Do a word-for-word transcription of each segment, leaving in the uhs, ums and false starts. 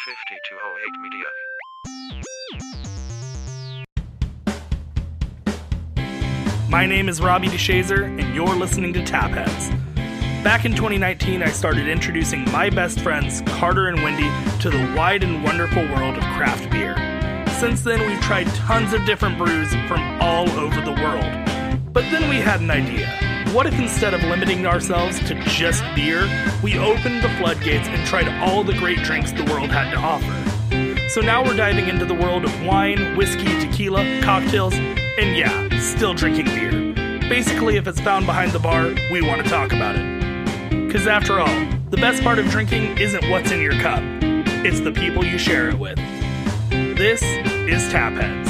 fifty-two oh eight Media. My name is Robbie DeShazer, and you're listening to Tapheads. Back in twenty nineteen, I started introducing my best friends, Carter and Wendy, to the wide and wonderful world of craft beer. Since then, we've tried tons of different brews from all over the world. But then we had an idea. What if instead of limiting ourselves to just beer, we opened the floodgates and tried all the great drinks the world had to offer? So now we're diving into the world of wine, whiskey, tequila, cocktails, and yeah, still drinking beer. Basically, if it's found behind the bar, we want to talk about it. Because after all, the best part of drinking isn't what's in your cup. It's the people you share it with. This is Tapheads.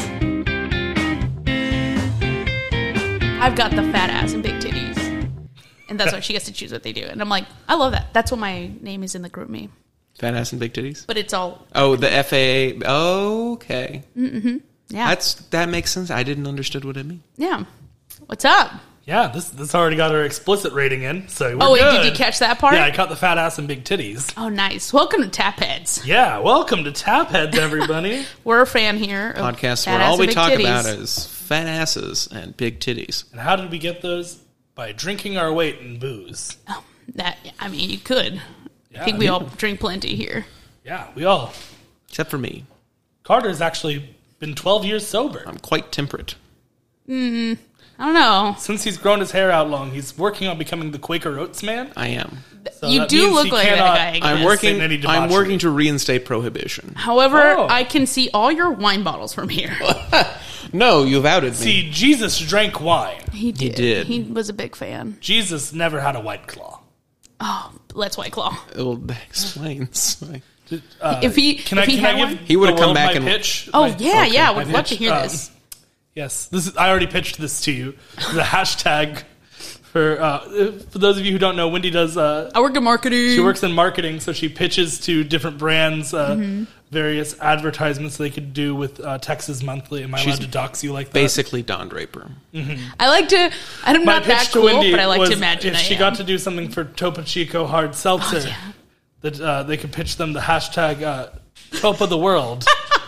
I've got the fat ass and big titties. And that's why she gets to choose what they do. And I'm like, I love that. That's what my name is in the group me. Fat ass and big titties? But it's all... Oh, the F A A. Okay. Mm-hmm. Yeah. That's That makes sense. I didn't understood what it meant. Yeah. What's up? Yeah, this this already got our explicit rating in, so we're Oh, wait, good. did you catch that part? Yeah, I caught the fat ass and big titties. Oh, nice. Welcome to Tapheads. Yeah, welcome to Tapheads, everybody. We're a fan here of Podcast fat where ass all and we big talk titties. about is fat asses and big titties. And how did we get those? By drinking our weight in booze. Oh, that, I mean, you could. Yeah, I think we all drink plenty here. Yeah, we all. Except for me. Carter's actually been twelve years sober. I'm quite temperate. Mm, I don't know. Since he's grown his hair out long, he's working on becoming the Quaker Oats man. I am. So you that do means look he like that cannot- guy. I'm Yes, working in any I'm debauchery. working to reinstate prohibition. However, Oh. I can see all your wine bottles from here. No, you've outed me. See, Jesus drank wine. He did. did. He was a big fan. Jesus never had a White Claw. Oh, let's White Claw. Well, that explains. Uh, If he, Can if I, he can had I give one? He would've the come world back my and- pitch? Oh, My- yeah, yeah. I my would love to pitch, hear um, this. Yes, this is. I already pitched this to you. The hashtag for uh, for those of you who don't know, Wendy does. Uh, I work in marketing. she works in marketing, so she pitches to different brands uh, Mm-hmm. various advertisements they could do with uh, Texas Monthly. Am I She's allowed to dox you like that? Basically Don Draper. I like to, I'm My not pitch that to cool, Wendy but I like was to imagine if I she am. got to do something for Topo Chico Hard Seltzer, Oh, yeah. that uh, they could pitch them the hashtag uh, Top of the World.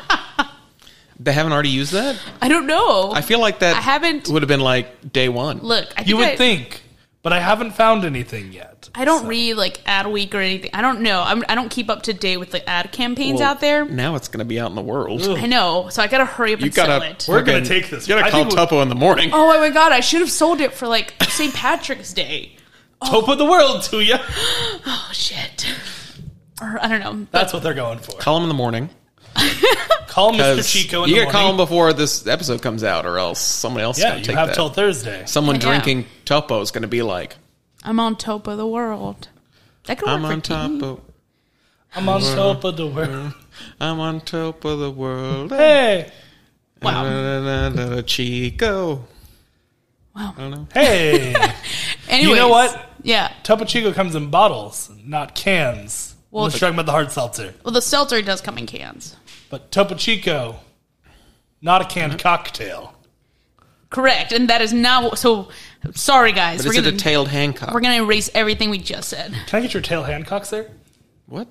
They haven't already used that? I don't know. I feel like that I haven't- would have been like day one. Look, I think You would I, think, but I haven't found anything yet. I don't So. read like Ad Week or anything. I don't know. I'm, I don't keep up to date with the ad campaigns Well, out there. Now it's going to be out in the world. Ugh. I know, so I gotta hurry up You and sell gotta. it. We're gonna friggin- take this. You gotta I call think we- Topo in the morning. Oh my god, I should have sold it for like Saint Patrick's Day. Top of the World to you. Oh shit. Or I don't know. That's what they're going for. Call him in the morning. Call Mister 'Cause Chico in you the gotta call him morning. before this episode comes out, or else somebody else is Yeah, gonna you take have that. till Thursday. Someone Yeah. drinking Topo is going to be like, I'm on top of the world. That could work I'm for on top tea. of, I'm on top of the world. I'm on top of the world. Hey, Wow. Da, da, da, da, Chico. Wow. I don't know. hey. Anyways, You know what? Yeah. Topo Chico comes in bottles, not cans. Well, Well, Let's talk about the hard seltzer. Well, the seltzer does come in cans. But Topo Chico, not a canned cocktail. Correct, and that is not. So sorry, guys. But we're is it gonna a tailed Hancock? we're gonna erase everything we just said. Can I get your tail Hancocks there? What?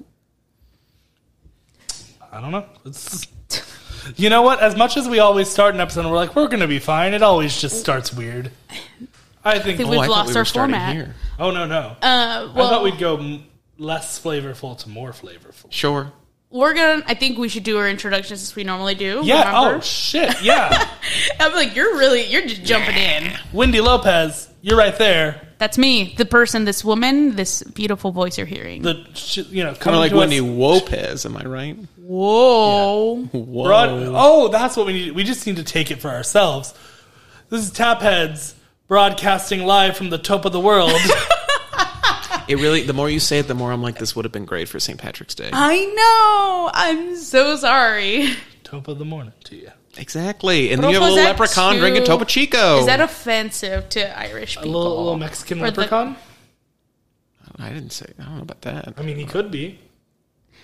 I don't know. It's, you know what? As much as we always start an episode and we're like, we're going to be fine, it always just starts weird. I think. think Oh, We've I thought lost we were our starting format. here. oh, no, no. Uh, I well, thought we'd go m- less flavorful to more flavorful. Sure. we're gonna. I think we should do our introductions as we normally do. Yeah. remember? Oh, shit. Yeah. I'm like, you're really, you're just jumping in. Wendy Lopez, you're right there. That's me, the person, this woman, this beautiful voice you're hearing. The sh- you know Kind coming of like to Wendy us Lopez, am I right? Whoa. Whoa. broad- Oh, that's what we need. We just need to take it for ourselves. This is Tapheads broadcasting live from the top of the world. It really, the more you say it, the more I'm like, this would have been great for Saint Patrick's Day. I know. I'm so sorry. Top of the morning to you. Exactly. And But then you have a also, little is that leprechaun too- drinking Topo Chico. Is that offensive to Irish A people? little, little Mexican Or the- leprechaun. I didn't say, I don't know about that. I mean, he could be.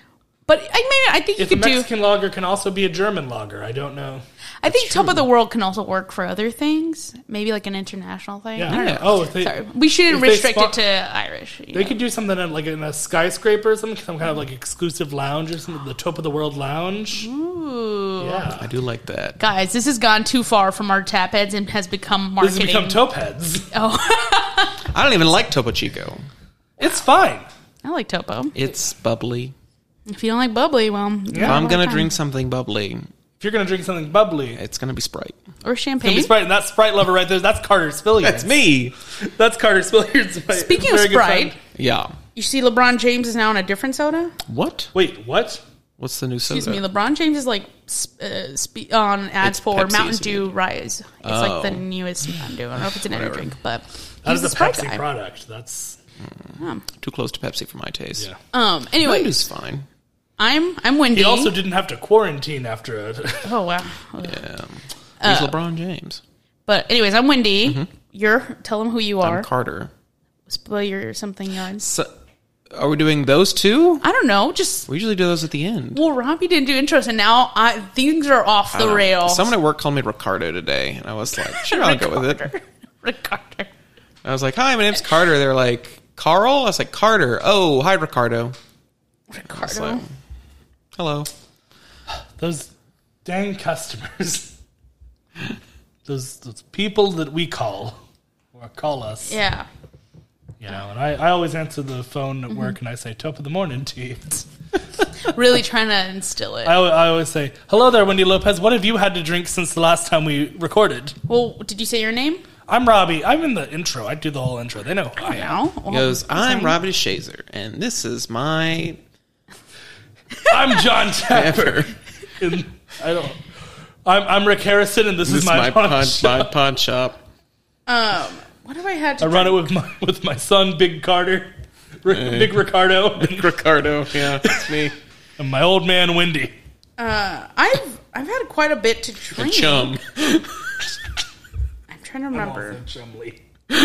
But I mean, I think you If a could do. Mexican lager can also be a German lager, I don't know. I think Top of the World can also work for other things. Maybe like an international thing. Yeah. I don't know. Oh, if they, Sorry, we shouldn't if they restrict spon- it to Irish. you They know. could do something in, like in a skyscraper or something, some kind of like exclusive lounge or something, the Top of the World Lounge. Ooh. Yeah. I do like that. Guys, this has gone too far from our tap heads and has become This marketing. has become Top Heads. Oh, I don't even like Topo Chico. It's fine. I like Topo. It's bubbly. If you don't like bubbly, well, If I'm gonna drink something bubbly, If you're going to drink something bubbly, it's gonna be Sprite. or It'll champagne. be Sprite, and that Sprite lover right there, that's Carter Spilliards. That's me. That's Carter Spilliards. my Speaking of very good Sprite, friend. Yeah. you see LeBron James is now on a different soda. What? Wait, what? What's the new soda? Excuse me, LeBron James is like sp- uh, spe- on ads It's for Pepsi, Mountain isn't Dew Rise. It's like the Oh. newest Mountain Dew. I don't know if it's an energy Whatever. drink, but That he's is a a Sprite Pepsi guy. product. That's Too close to Pepsi for my taste. yeah. Um. Mountain Anyway, Dew's fine. I'm I'm Wendy. He also didn't have to quarantine after it. Oh wow. Yeah. Uh, He's LeBron James. But anyways, I'm Wendy. You're tell them who you are. I'm Carter. Spoil your something yards. So, are we doing those two? I don't know. Just We usually do those at the end. well, Robbie didn't do intros, and now I, things are off the I don't know. rails. Someone at work called me Ricardo today, and I was like, sure, I'll go with it. Ricardo. I was like, hi, my name's Carter. They're like, Carl? I was like, Carter. Oh, hi, Ricardo. I was Ricardo. like, hello. Those dang customers. those those people that we call or call us. Yeah. You know, and I, I always answer the phone Mm-hmm. at work and I say, top of the morning to you. Really trying to instill it. I, al- I always say, hello there, Wendy Lopez. What have you had to drink since the last time we recorded? Well, did you say your name? I'm Robbie. I'm in the intro. I do the whole intro. They know who I am. No. He goes, I'm Robbie Shazer, and this is my I'm John Tapper. ever. And I don't. I'm, I'm Rick Harrison, and this, This is my, pawn pawn, shop. my pawn shop. Um. What have I had to? I run it with my with my son, Big Carter, Rick, Big Ricardo, Ricardo, yeah, it's me. and my old man, Wendy. Uh, I've I've had quite a bit to drink. Chum. I'm trying to remember. Also Chumley.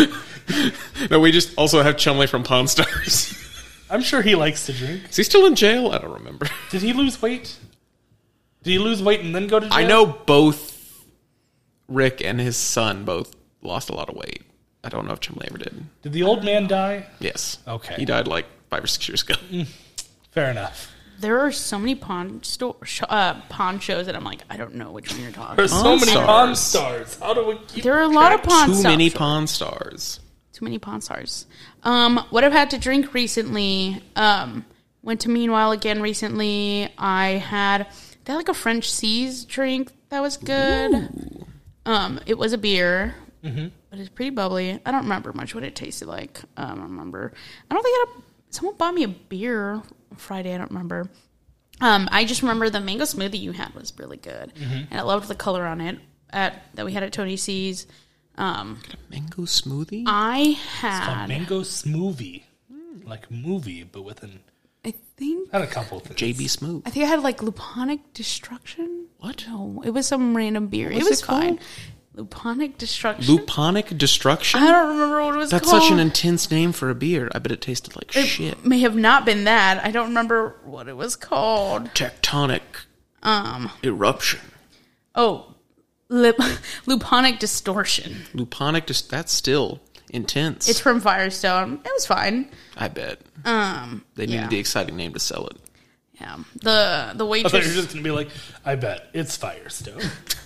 No, we just also have Chumley from Pawn Stars. I'm sure he likes to drink. Is he still in jail? I don't remember. Did he lose weight? Did he lose weight and then go to jail? I know both Rick and his son both lost a lot of weight. I don't know if Chumley ever did. Did the old man die? Yes. Okay. He died like five or six years ago. Mm. Fair enough. There are so many pawn store sh- uh, pawn shows that I'm like, I don't know which one you're talking. There's about. so Pawn many Stars. Pawn Stars. How do we keep There are a lot of track? pawn Too stuff. many Pawn Stars. Too many pawn stars. Um, what I've had to drink recently. Um, went to Meanwhile again recently. I had they had like a French Seas drink that was good. Ooh. Um, it was a beer, Mm-hmm. but it's pretty bubbly. I don't remember much what it tasted like. Um, I don't remember. I don't think I had a, someone bought me a beer Friday. I don't remember. Um, I just remember the mango smoothie you had was really good, Mm-hmm. and I loved the color on it at that we had at Tony C's. Um, Mango smoothie? I A had, mango smoothie. Like movie, but with an I think, had a couple of things. J B Smooth. I think I had like Luponic Destruction. What? No, it was some random beer. What It was was it called? fine. Luponic Destruction. Luponic Destruction? I don't remember what it was That's called. such an intense name for a beer. I bet it tasted like shit. May have not been that. I don't remember what it was called. Tectonic Um. eruption. Oh, lip, Luponic Distortion. Luponic, dis- that's still intense. It's from Firestone. It was fine. I bet. Um. They needed yeah. the exciting name to sell it. Yeah. The the I waitress. thought you were just going to be like, I bet it's Firestone.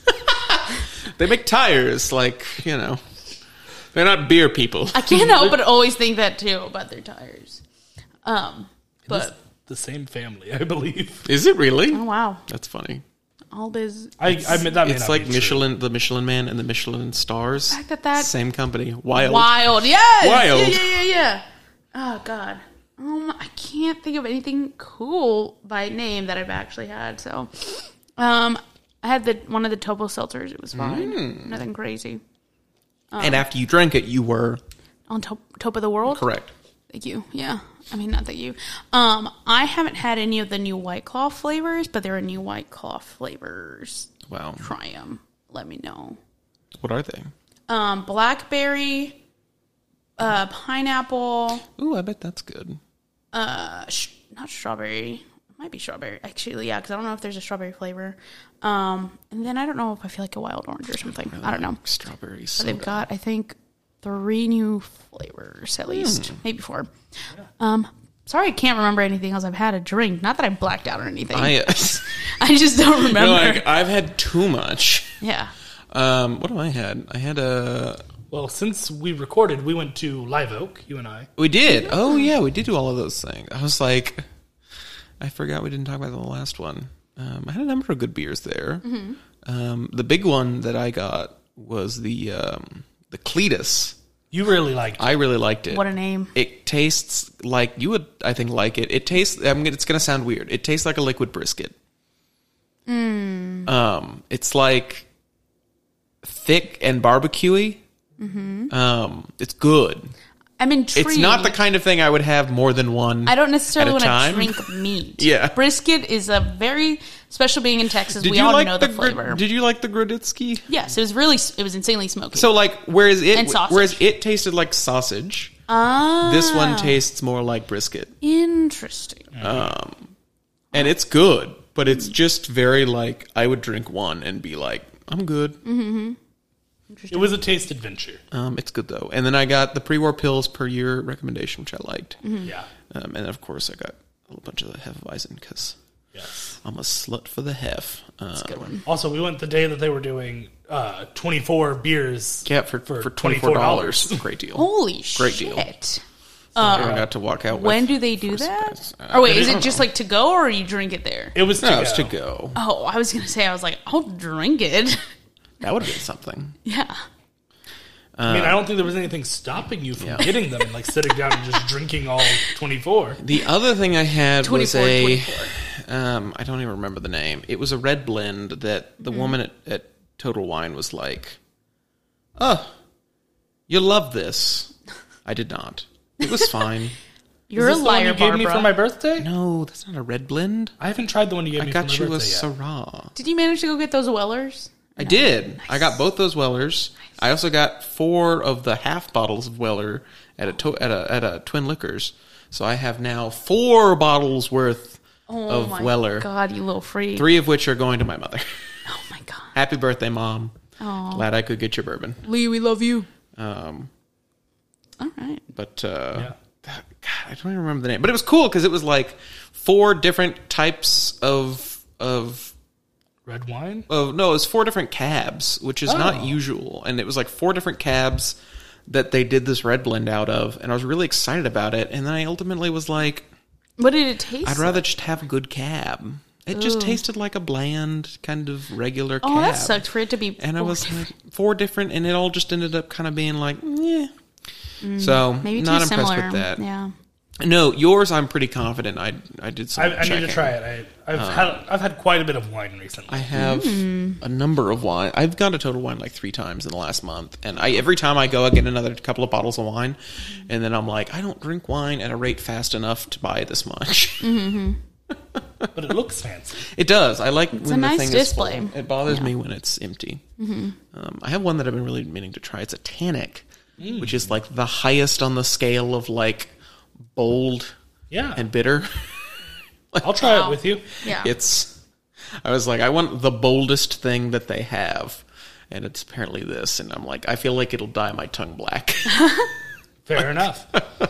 They make tires, like, you know. They're not beer people. I can't help but always think that too about their tires. Um. It's But the same family, I believe. Is it really? oh wow, That's funny. all this. I, I mean, that may It's not like be true. Michelin, the Michelin Man and the Michelin Stars. fact that that- Same company. Wild. Wild, yes, Wild. yeah, yeah, yeah, yeah. Oh god, um, I can't think of anything cool by name that I've actually had. So, um, I had the one of the Topo seltzers. It was fine, Mm. nothing crazy. And after you drank it, you were On top, top of the world. correct. Thank you. Yeah, I mean not thank you. Um, I haven't had any of the new White Claw flavors, but there are new White Claw flavors. Wow. Try them. Let me know. What are they? Um, blackberry, uh, pineapple. Ooh, I bet that's good. Uh, sh- not strawberry. It might might be strawberry. Actually, yeah, because I don't know if there's a strawberry flavor. Um, and then I don't know if I feel like a wild orange or something. Really I don't know. like strawberry But soda. they've got, I think, three new flavors at least, maybe four. Um, sorry, I can't remember anything else I've had a drink. Not that I blacked out or anything. I, I just don't remember. You're like, I've had too much. Yeah. Um, what have I had? I had a. Well, since we recorded, we went to Live Oak, you and I. We did. Oh yeah, we did do all of those things. I was like, I forgot we didn't talk about the last one. Um, I had a number of good beers there. Mm-hmm. Um, the big one that I got was the um, the Cletus. You really liked it. I really liked it. What a name. It tastes like you would, I think, like it. It tastes. I mean, it's going to sound weird. It tastes like a liquid brisket. Mm. Um, it's like thick and barbecuey. Mm-hmm. Um, it's good. I'm intrigued. It's not the kind of thing I would have more than one. I don't necessarily at a want time. to drink meat. Yeah. Brisket is a very special being in Texas. Did we you all like know the, the Gro- flavor. Did you like the Groditsky? Yes, it was really, it was insanely smoky. So like, whereas it, And sausage. whereas it tasted like sausage, ah, this one tastes more like brisket. interesting. Um, and it's good, but it's just very like I would drink one and be like, I'm good. Mm-hmm. It was a taste adventure. Um, it's good though. And then I got the pre-war pills per year recommendation, which I liked. Mm-hmm. Yeah. Um, and of course I got a bunch of the Hefeweizen because Yes. I'm a slut for the Hef. Um, That's a good one. Also, we went the day that they were doing uh, twenty-four beers. Yeah, for For for twenty-four dollars. twenty-four Great deal. Holy Great shit. deal. Uh, I got to walk out. when with do they do first that? prize. Uh, Or wait, I is don't it just know. like to go or you drink it there? It was to No, go. it's to go. Oh, I was going to say, I was like, I'll drink it. That would have been something. Yeah. I mean, I don't think there was anything stopping you from Yeah. getting them and like sitting down and just drinking all twenty-four. The other thing I had was twenty-four, a, twenty-four. um, I don't even remember the name. It was a red blend that the Mm-hmm. woman at, at Total Wine was like, "Oh, you love this." I did not. It was fine. You're Is a this the one liar, you gave Barbara. me for my birthday? No, that's not a red blend. I haven't tried the one you gave I me got for my you a birthday yet. Syrah. Did you manage to go get those Wellers? I did. I got both those Wellers. I also got four of the half bottles of Weller at a to- at a at a Twin Liquors. So I have now four bottles worth Oh of my Weller. God, you little freak. Three of which are going to my mother. Oh my God. Happy birthday, Mom. Oh. Glad I could get your bourbon. Lee, we love you. Um, All right. but uh, Yeah. that- God, I don't even remember the name. But it was cool because it was like four different types of of Red wine? Oh no, it was four different cabs, which is Oh. not usual, and it was like four different cabs that they did this red blend out of, and I was really excited about it. And then I ultimately was like, What did it taste I'd rather like? just have a good cab. It just Ooh. tasted like a bland kind of regular Oh, cab. that sucked for it to be. And I four was different- like four different, and it all just ended up kind of being like, yeah. So maybe not too impressed similar. with that. Yeah. No, yours I'm pretty confident. I I did some. I, I need to checking. try it. I, I've had I've had quite a bit of wine recently. I have Mm. a number of wine. I've gone to Total Wine like three times in the last month, and I every time I go, I get another couple of bottles of wine, and then I'm like, I don't drink wine at a rate fast enough to buy this much. but it looks fancy. It does. I like when a nice the thing display. is full. It bothers me when it's empty. Um, I have one that I've been really meaning to try. It's a Tannic, which is like the highest on the scale of like bold Yeah. and bitter. I'll try Wow. it with you. Yeah. It's, I was like, I want the boldest thing that they have, and it's apparently this. And I'm like, I feel like it'll dye my tongue black. Fair enough.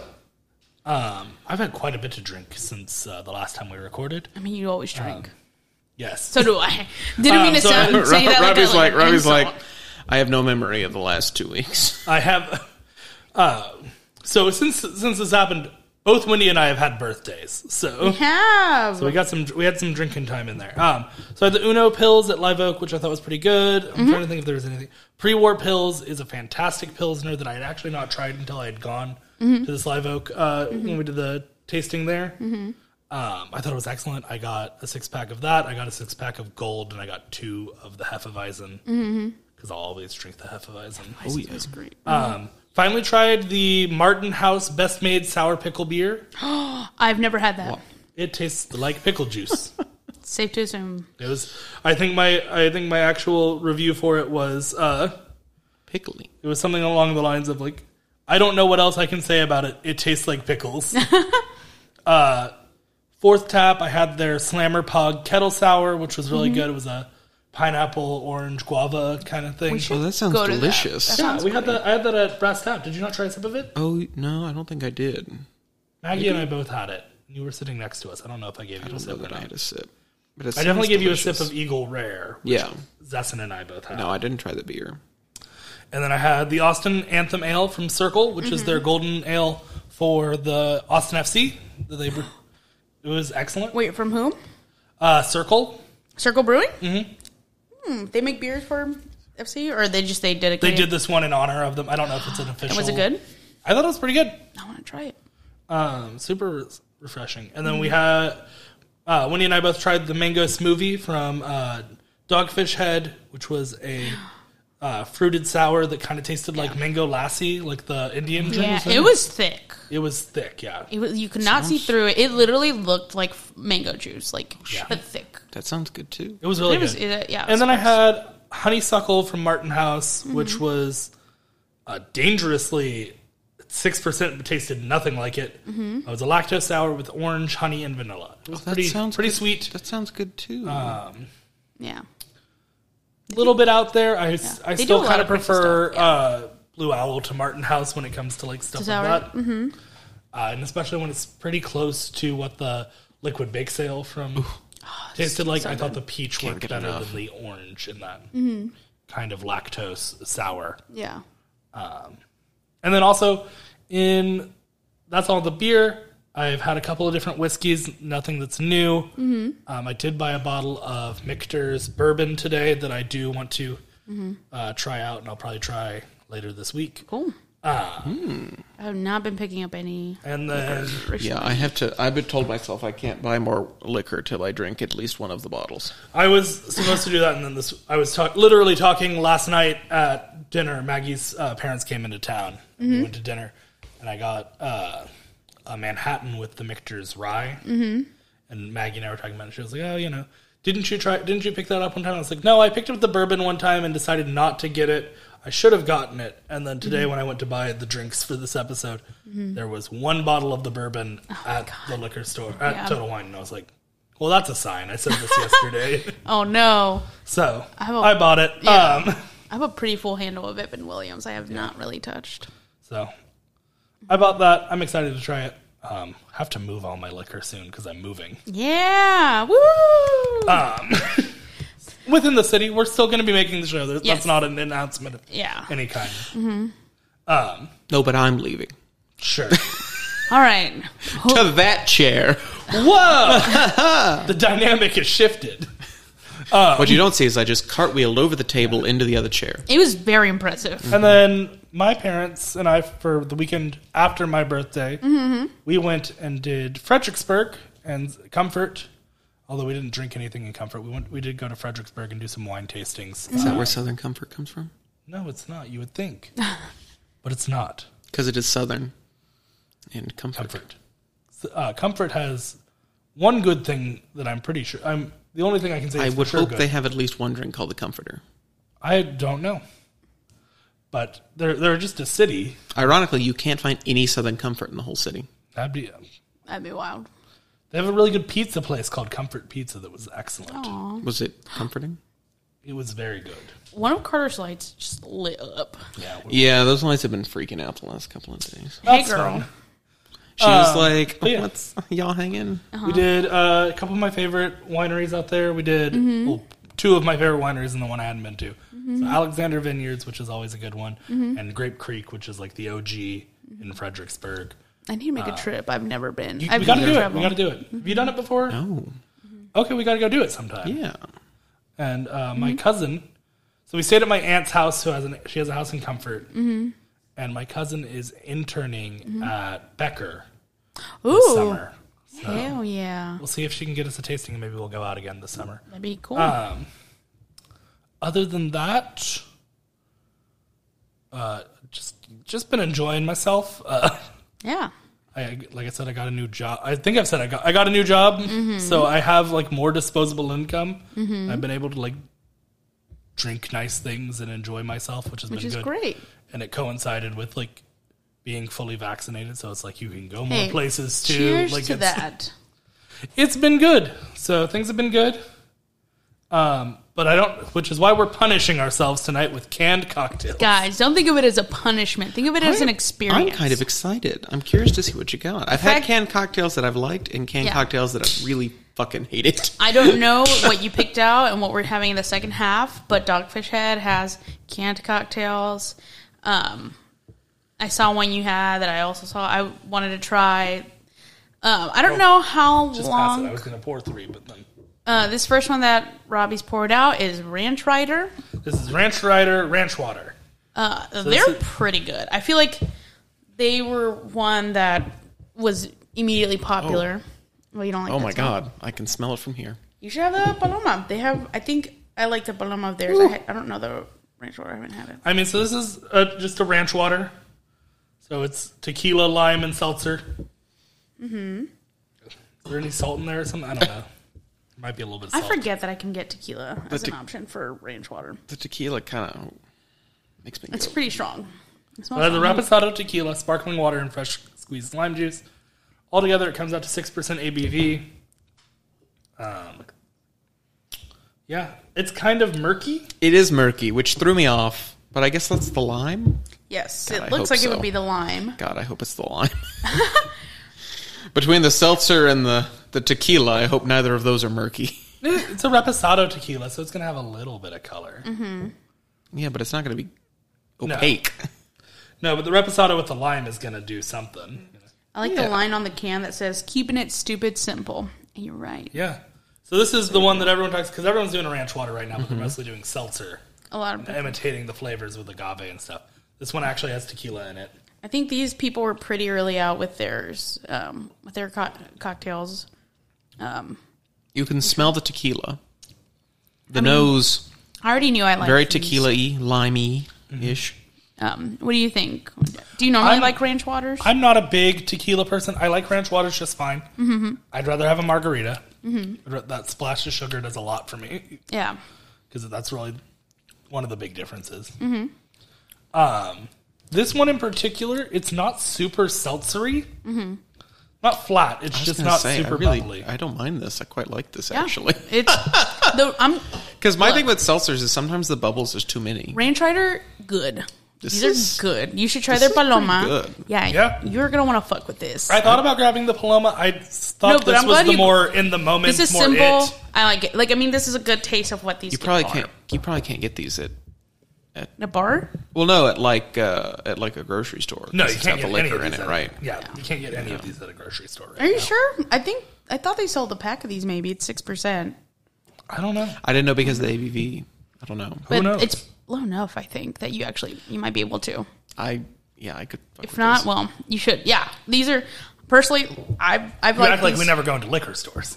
Um, I've had quite a bit to drink since uh, the last time we recorded. I mean, you always drink. Yes. so do I. Didn't mean Um, to so sound, I- say that Robbie's like, like, a, Robbie's insult. like, I have no memory of the last two weeks. I have. Uh, so since since this happened, both Wendy and I have had birthdays. So have. So we got some. We had some drinking time in there. Um, so I had the Uno pills at Live Oak, which I thought was pretty good. I'm Mm-hmm. trying to think if there was anything. Pre-war pills is a fantastic pilsner that I had actually not tried until I had gone Mm-hmm. to this Live Oak uh, when we did the tasting there. Um, I thought it was excellent. I got a six pack of that. I got a six pack of Gold, and I got two of the Hefeweizen because I'll always drink the Hefeweizen. Oh, yeah. That's great. Um, finally tried the Martin House Best Made Sour Pickle Beer. I've never had that. It tastes like pickle juice. Safe to assume. It was. I think my. I think my actual review for it was. Uh, Pickly. it was something along the lines of like, I don't know what else I can say about it. It tastes like pickles. uh, fourth tap, I had their Slammer Pog Kettle Sour, which was really good. It was a pineapple, orange, guava kind of thing. Oh, that sounds go to that. delicious. That Yeah, sounds we had great. that. I had that at Brass Tap. Did you not try a sip of it? Oh, no, I don't think I did. Maggie and I both had it. You were sitting next to us. I don't know if I gave you I a don't know sip or that I not. had a sip. But it I definitely sounds gave delicious. you a sip of Eagle Rare. Which Yeah. Zessin and I both had. No, I didn't try the beer. And then I had the Austin Anthem Ale from Circle, which is their golden ale for the Austin F C. That they, bre- it was excellent. Wait, from whom? Uh, Circle. Circle Brewing? Mm-hmm. Hmm, they make beers for F C, or they just they dedicated? They did this one in honor of them. I don't know if it's an official. And was it good? I thought it was pretty good. I want to try it. Um, super re- refreshing. And then we had uh, Wendy and I both tried the mango smoothie from uh, Dogfish Head, which was a uh, fruited sour that kind of tasted like mango lassi, like the Indian drink. Yeah, it was thick. It was thick, yeah. It was, you could not see through it. It literally looked like f- mango juice, like Yeah. but thick. That sounds good, too. It was really It was, good. it, yeah. it And was then I gross. had honeysuckle from Martin House, Mm-hmm. which was uh, dangerously six percent, but tasted nothing like it. Mm-hmm. It was a lactose sour with orange, honey, and vanilla. It was That pretty, sounds pretty good. sweet. That sounds good, too. yeah. A little bit out there. I, I They do still a lot kind of of crazy prefer stuff, yeah. uh, Blue Owl to Martin House when it comes to like stuff To like sour. that. Mm-hmm. Uh, and especially when it's pretty close to what the liquid bake sale from tasted like. so I thought good. the peach Can't worked get better enough. than the orange in that Mm-hmm. kind of lactose sour. Yeah. And then also in that's all the beer. I've had a couple of different whiskeys, nothing that's new. Mm-hmm. Um, I did buy a bottle of Michter's bourbon today that I do want to Mm-hmm. uh, try out, and I'll probably try later this week. Cool. Uh, I have not been picking up any. And then yeah, I have to. I've been told myself I can't buy more liquor till I drink at least one of the bottles. I was supposed to do that, and then this I was talk, literally talking last night at dinner. Maggie's uh, parents came into town. And We went to dinner, and I got uh, a Manhattan with the Michter's rye. Mm-hmm. And Maggie and I were talking about it. She was like, "Oh, you know, didn't you try? Didn't you pick that up one time?" I was like, "No, I picked up the bourbon one time and decided not to get it. I should have gotten it." And then today, when I went to buy the drinks for this episode, there was one bottle of the bourbon at the liquor store at Yeah. Total Wine, and I was like, "Well, that's a sign." I said this yesterday. Oh no. So I have a- I bought it. Yeah. Um, I have a pretty full handle of Evan Williams. I have not really touched. so I bought that. I'm excited to try it. Um, have to move all my liquor soon because I'm moving. Yeah. Woo! Um, within the city, we're still going to be making the show. There's, Yes. That's not an announcement of Yeah. any kind. No, but I'm leaving Sure. All right. to that chair. Whoa! The dynamic has shifted. What you don't see is I just cartwheeled over the table into the other chair. It was very impressive. And then my parents and I, for the weekend after my birthday, we went and did Fredericksburg and Comfort. Although we didn't drink anything in Comfort, we went. We did go to Fredericksburg and do some wine tastings. Is that where Southern Comfort comes from? No, it's not. You would think, but it's not. Because it is Southern and Comfort. Comfort. Uh, Comfort has one good thing that I'm pretty sure. I'm the only thing I can say. I is would for sure hope good. they have at least one drink called the Comforter. I don't know, but they're they're just a city. Ironically, you can't find any Southern Comfort in the whole city. That'd be. That'd be wild. They have a really good pizza place called Comfort Pizza that was excellent. Was it comforting? It was very good. One of Carter's lights just lit up. Yeah. Yeah, those lights have been freaking out the last couple of days. Hey, That's girl. fine. She was Um, like, but yeah. "What's y'all hanging?" We did uh, a couple of my favorite wineries out there. We did well, two of my favorite wineries and the one I hadn't been to. So Alexander Vineyards, which is always a good one, and Grape Creek, which is like the O G in Fredericksburg. I need to make a trip. I've never been. Uh, You, I've we got to never do it. traveled. We got to do it. Have you done it before? No. Okay, we got to go do it sometime. Yeah. And uh, my cousin, so we stayed at my aunt's house, who has an she has a house in Comfort, and my cousin is interning at Becker this Ooh. summer. So Hell yeah. we'll see if she can get us a tasting, and maybe we'll go out again this summer. That'd be cool. Um, other than that, uh, just just been enjoying myself. Uh, yeah. I like I said, I got a new job. I think I've said I got I got a new job, Mm-hmm. so I have like more disposable income. I've been able to like drink nice things and enjoy myself, which has Which been is good. great. And it coincided with like being fully vaccinated, so it's like you can go more Hey, places too. Cheers like to it's, that. It's been good. So things have been good. Um, but I don't, which is why we're punishing ourselves tonight with canned cocktails. Guys, don't think of it as a punishment. Think of it as I'm- an experience. I'm kind of excited. I'm curious to see what you got. I've had canned cocktails that I've liked and canned Yeah. cocktails that I've really fucking hated. I don't know what you picked out and what we're having in the second half, but Dogfish Head has canned cocktails. Um, I saw one you had that I also saw. I wanted to try. Um, I don't Oh, know how Just pass it. long. I was going to pour three, but then. Uh, this first one that Robbie's poured out is Ranch Rider. This is Ranch Rider Ranch Water. Uh, this they're is- pretty good. I feel like they were one that was immediately popular. Well, you don't like Oh that my smell. god, I can smell it from here. You should have the Paloma. They have, I think, I like the Paloma of theirs. I, ha- I don't know the Ranch Water. I haven't had it. I mean, so this is uh just a ranch water. So it's tequila, lime, and seltzer. Mm-hmm. Is there any salt in there or something? I don't know. Might be a little bit of I salt. forget that I can get tequila as te- an option for Ranch Water. The tequila kind of makes me It's go. pretty strong. It smells But the strong. Reposado tequila, sparkling water, and fresh squeezed lime juice. Altogether, it comes out to six percent A B V. Um, yeah, it's kind of murky. It is murky, which threw me off, but I guess that's the lime. Yes, God, it I looks hope like it so. would be the lime. God, I hope it's the lime. Between the seltzer and the, the tequila, I hope neither of those are murky. It's a Reposado tequila, so it's going to have a little bit of color. Mm-hmm. Yeah, but it's not going to be opaque. No, but the Reposado with the lime is going to do something. I like Yeah. the line on the can that says, keeping it stupid simple. And you're right. Yeah. So this is the one that everyone talks, because everyone's doing a ranch water right now, but they're mostly doing seltzer, A lot of imitating the flavors with agave and stuff. This one actually has tequila in it. I think these people were pretty early out with theirs, um, with their co- cocktails. Um, You can smell the tequila. The nose, I already knew I liked very these. tequila-y, limey-ish. Um, what do you think? Do you normally I'm- like ranch waters? I'm not a big tequila person. I like ranch waters just fine. Mm-hmm. I'd rather have a margarita. Mm-hmm. That splash of sugar does a lot for me, yeah. because that's really one of the big differences. Mm-hmm. Um, this one in particular, it's not super seltzery. Mm-hmm. Not flat. It's I was just gonna not say, super I really, bubbly. I don't mind this. I quite like this, Yeah. actually. It's the I'm Because my Look. thing with seltzers is sometimes the bubbles is too many. Ranch Rider good. This These is- are good. You should try this their is pretty Paloma. good. Yeah, Yeah. you're gonna want to fuck with this. I thought about grabbing the Paloma. I thought No, but this I'm was glad the you- more in the moment, This is more simple. it. I like it. Like I mean, this is a good taste of what these. You people probably are. can't. You probably can't get these at. In a bar. Well, no, at like uh, at like a grocery store. No, 'cause you it's can't got get the any liquor of in these it, at- right? Yeah, you can't get any of these at a grocery store. Right Are you now. sure? I think I thought they sold a pack of these. Maybe it's six percent. I don't know. I didn't know because of the A B V. I don't know. But knows? it's low enough, I think, that you actually you might be able to. I yeah, I could. fuck If with not, this. well, you should. Yeah, these are personally. I've I've You liked act like these. we never go into liquor stores.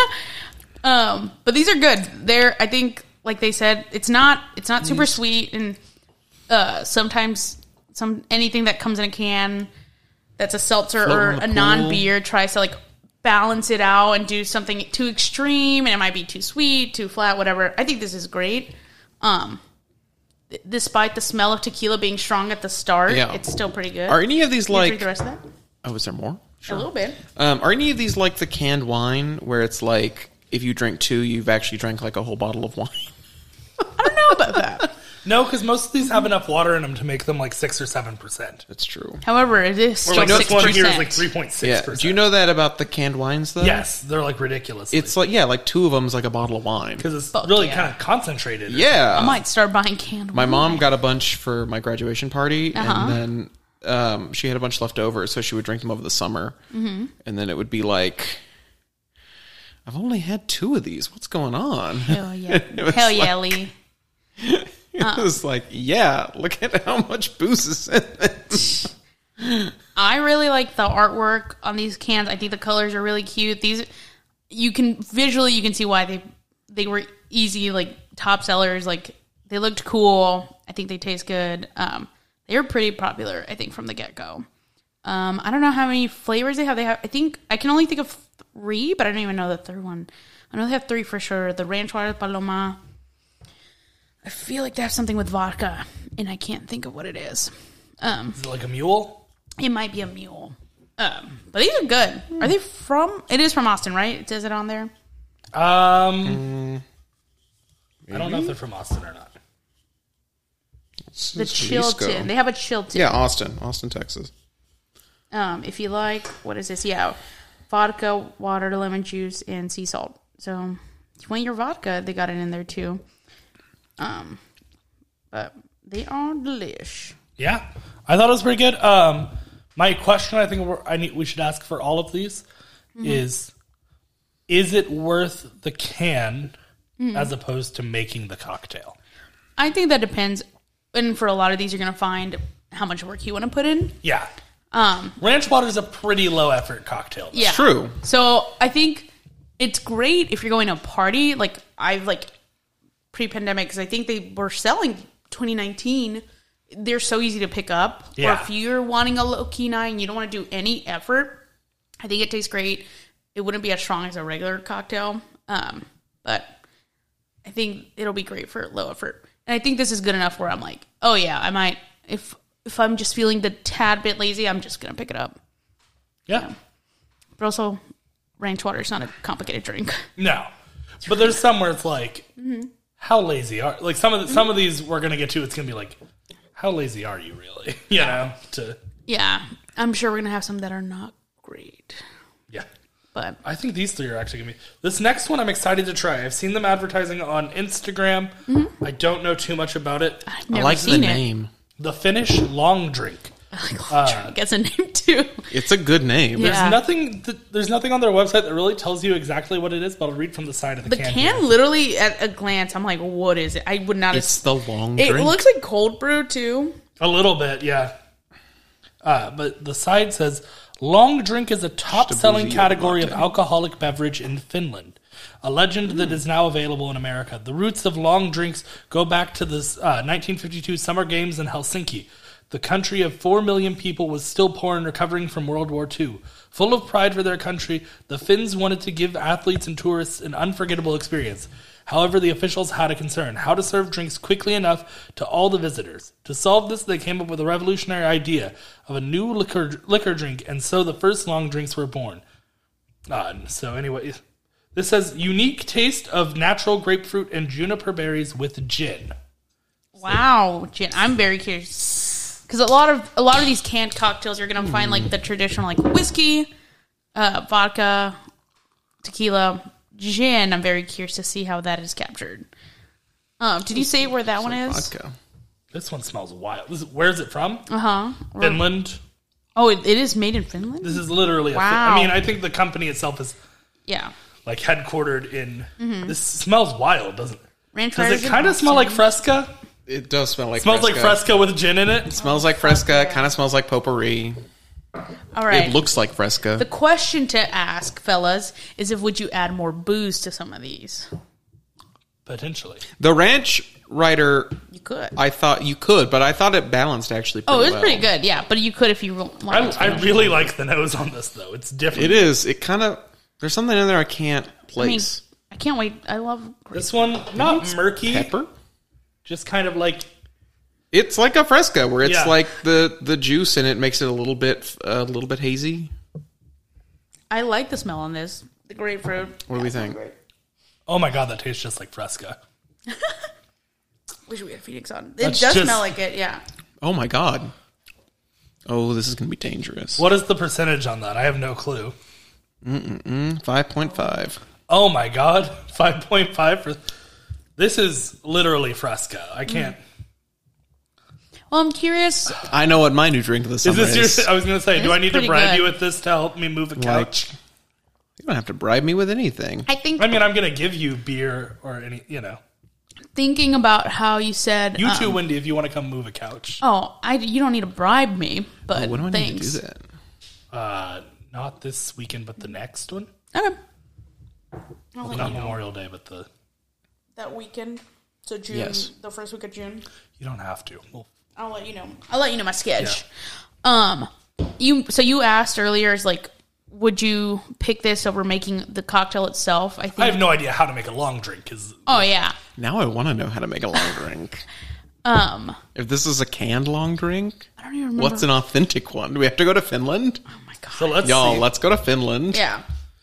Um, but these are good. They're I think like they said, it's not it's not super sweet, and uh, sometimes some anything that comes in a can that's a seltzer Float or in the a pool. non beer tries to like balance it out and do something too extreme, and it might be too sweet, too flat, whatever. I think this is great. Um, th- despite the smell of tequila being strong at the start, Yeah. it's still pretty good. Are any of these You wanna like? drink the rest of that? Oh, is there more? A little bit. Um, are any of these like the canned wine where it's like if you drink two, you've actually drank like a whole bottle of wine? I don't know about that. No, because most of these have enough water in them to make them like six or seven percent. That's true. However, it is Or still like six this one percent. here is like three point six Yeah. percent. Do you know that about the canned wines though? Yes, they're like ridiculous. It's like yeah, like two of them is like a bottle of wine. because it's Fuck really yeah. kind of concentrated. Yeah. I might start buying canned My wine. mom got a bunch for my graduation party, Uh-huh. and then um, she had a bunch left over, so she would drink them over the summer. Mm-hmm. And then it would be like, I've only had two of these. What's going on? Hell yeah. It was Hell yeah, like- Lee. It was like, yeah, look at how much booze is in it. I really like the artwork on these cans. I think the colors are really cute. These, you can visually you can see why they they were easy like top sellers. Like they looked cool. I think they taste good. Um, they were pretty popular. I think from the get go. Um, I don't know how many flavors they have. They have. I think I can only think of three, but I don't even know the third one. I know they have three for sure. The Ranch Water Paloma. I feel like they have something with vodka, and I can't think of what it is. Um, Is it like a mule? it might be a mule. Um, but these are good. Are they from? It is from Austin, right? It says it on there. Um, I don't know if they're from Austin or not. The Chilton. They have a Chilton. Yeah, Austin. Austin, Texas. Um, if you like, what is this? Yeah, vodka, water, lemon juice, and sea salt. So if you want your vodka, they got it in there too. Um, but they are delish. Yeah, I thought it was pretty good. Um, my question, I think we're, I need we should ask for all of these mm-hmm. is: is it worth the can mm-hmm. as opposed to making the cocktail? I think that depends. And for a lot of these, you're going to find how much work you want to put in. Yeah. Um, Ranch water is a pretty low effort cocktail. Yeah. True. So I think it's great if you're going to a party. Like I've like pre-pandemic, because I think they were selling twenty nineteen. They're so easy to pick up. Yeah. Or if you're wanting a low-key night and you don't want to do any effort, I think it tastes great. It wouldn't be as strong as a regular cocktail. Um, but I think it'll be great for low effort. And I think this is good enough where I'm like, oh yeah, I might, if if I'm just feeling the tad bit lazy, I'm just going to pick it up. Yeah. yeah. But also, ranch water is not a complicated drink. No. But there's some where it's like, mm-hmm. how lazy are, like some of the, mm-hmm. some of these we're going to get to, it's going to be like, how lazy are you really? You know, to. Yeah. I'm sure we're going to have some that are not great. Yeah. But I think these three are actually going to be... This next one I'm excited to try. I've seen them advertising on Instagram. Mm-hmm. I don't know too much about it. I've never I like seen the it. name. The Finnish Long Drink. I like long Uh, drink as a name too. It's a good name. Yeah. There's nothing th- There's nothing on their website that really tells you exactly what it is, but I'll read from the side of the, The can. can, here. literally, at a glance, I'm like, what is it? I would not have... It's the long It drink. looks like cold brew too. A little bit, yeah. Uh, but the side says, Long Drink is a top-selling Shabuzi category of latte. alcoholic beverage in Finland, a legend that is now available in America. The roots of long drinks go back to the uh, nineteen fifty-two Summer Games in Helsinki. The country of four million people was still poor and recovering from World War Two. Full of pride for their country, the Finns wanted to give athletes and tourists an unforgettable experience. However, the officials had a concern: how to serve drinks quickly enough to all the visitors. To solve this, they came up with a revolutionary idea of a new liquor liquor drink, and so the first long drinks were born. Uh, so anyway, this says, unique taste of natural grapefruit and juniper berries with gin. Wow, gin. I'm very curious. Because a lot of a lot of these canned cocktails, you're going to find like the traditional like whiskey, uh, vodka, tequila, gin. I'm very curious to see how that is captured. Um, did you say where that one is? Vodka. This one smells wild. This is, where is it from? Uh huh. Finland. Oh, it, it is made in Finland. This is literally. Wow. A Fin- I mean, I think the company itself is Yeah. like headquartered in. Mm-hmm. This smells wild, doesn't it? Ranch Does Riders it in kind of smell like Fresca? It does smell like It smells Fresca. like Fresca with gin in it. It smells like Fresca. Kind of smells like potpourri. All right. It looks like Fresca. The question to ask, fellas, is if would you add more booze to some of these? Potentially. The Ranch Rider, You could. I thought you could, but I thought it balanced actually pretty oh, it's well. pretty good, yeah. But you could if you wanted I, to. I really like the nose on this, though. It's different. It is. It kind of... There's something in there I can't I mean, place. I can't wait. I love This one, not murky. Pepper? Just kind of like... It's like a Fresca, where it's Yeah. like the, the juice in it makes it a little bit a little bit hazy. I like the smell on this. The grapefruit. What do we think? Oh my god, that tastes just like Fresca. Wish we had Phoenix on. It That's does just- smell like it, yeah. Oh my god. Oh, this is going to be dangerous. What is the percentage on that? I have no clue. Mm-mm-mm. five point five. Oh my god, five point five for... This is literally Fresca. I can't... Well, I'm curious. I know what my new drink of the Is summer this is. your... I was going to say, do It's I need to pretty bribe good. you with this to help me move a couch? You don't have to bribe me with anything. I think I mean, I'm going to give you beer or any... You know. thinking about how you said. You too, um, Wendy, if you want to come move a couch. Oh, I, you don't need to bribe me, but Oh, when do I thanks. need to do that? Uh, not this weekend, but the next one. Okay. I'll let Not you know. Memorial Day, but the... That weekend. So June, Yes. the first week of June. You don't have to. Well, I'll let you know. I'll let you know my sketch. Um, you so you asked earlier is like, would you pick this over making the cocktail itself? I think. I have no idea how to make a long drink. Cause Oh yeah. Now I want to know how to make a long drink. Um, If this is a canned long drink, I don't even remember. what's an authentic one? Do we have to go to Finland? Oh my god. So let's Y'all, see. let's go to Finland. Yeah.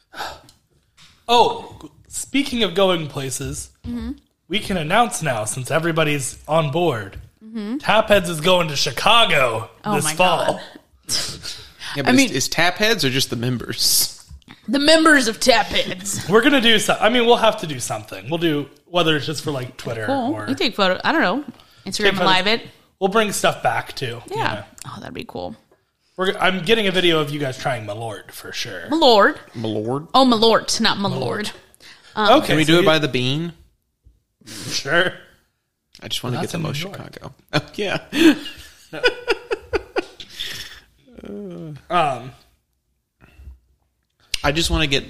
Oh, speaking of going places, Mm-hmm. we can announce now, since everybody's on board, Tapheads is going to Chicago Oh this my fall. God. Yeah, but I is, mean- is tap heads or just the members? The members of Tapheads. We're gonna do some. I mean, we'll have to do something. We'll do whether it's just for like Twitter Cool. or We take photos. I don't know. Instagram photos. live it. we'll bring stuff back too. you Yeah. know. Oh, that'd be cool. We're, I'm getting a video of you guys trying Malort for sure. My lord. My lord. Oh, my lord, not my lord. Okay, Can we so do it you- by the bean? Sure. I just want to Well, get the that's most in New York. Chicago. Oh, yeah. Um, I just want to get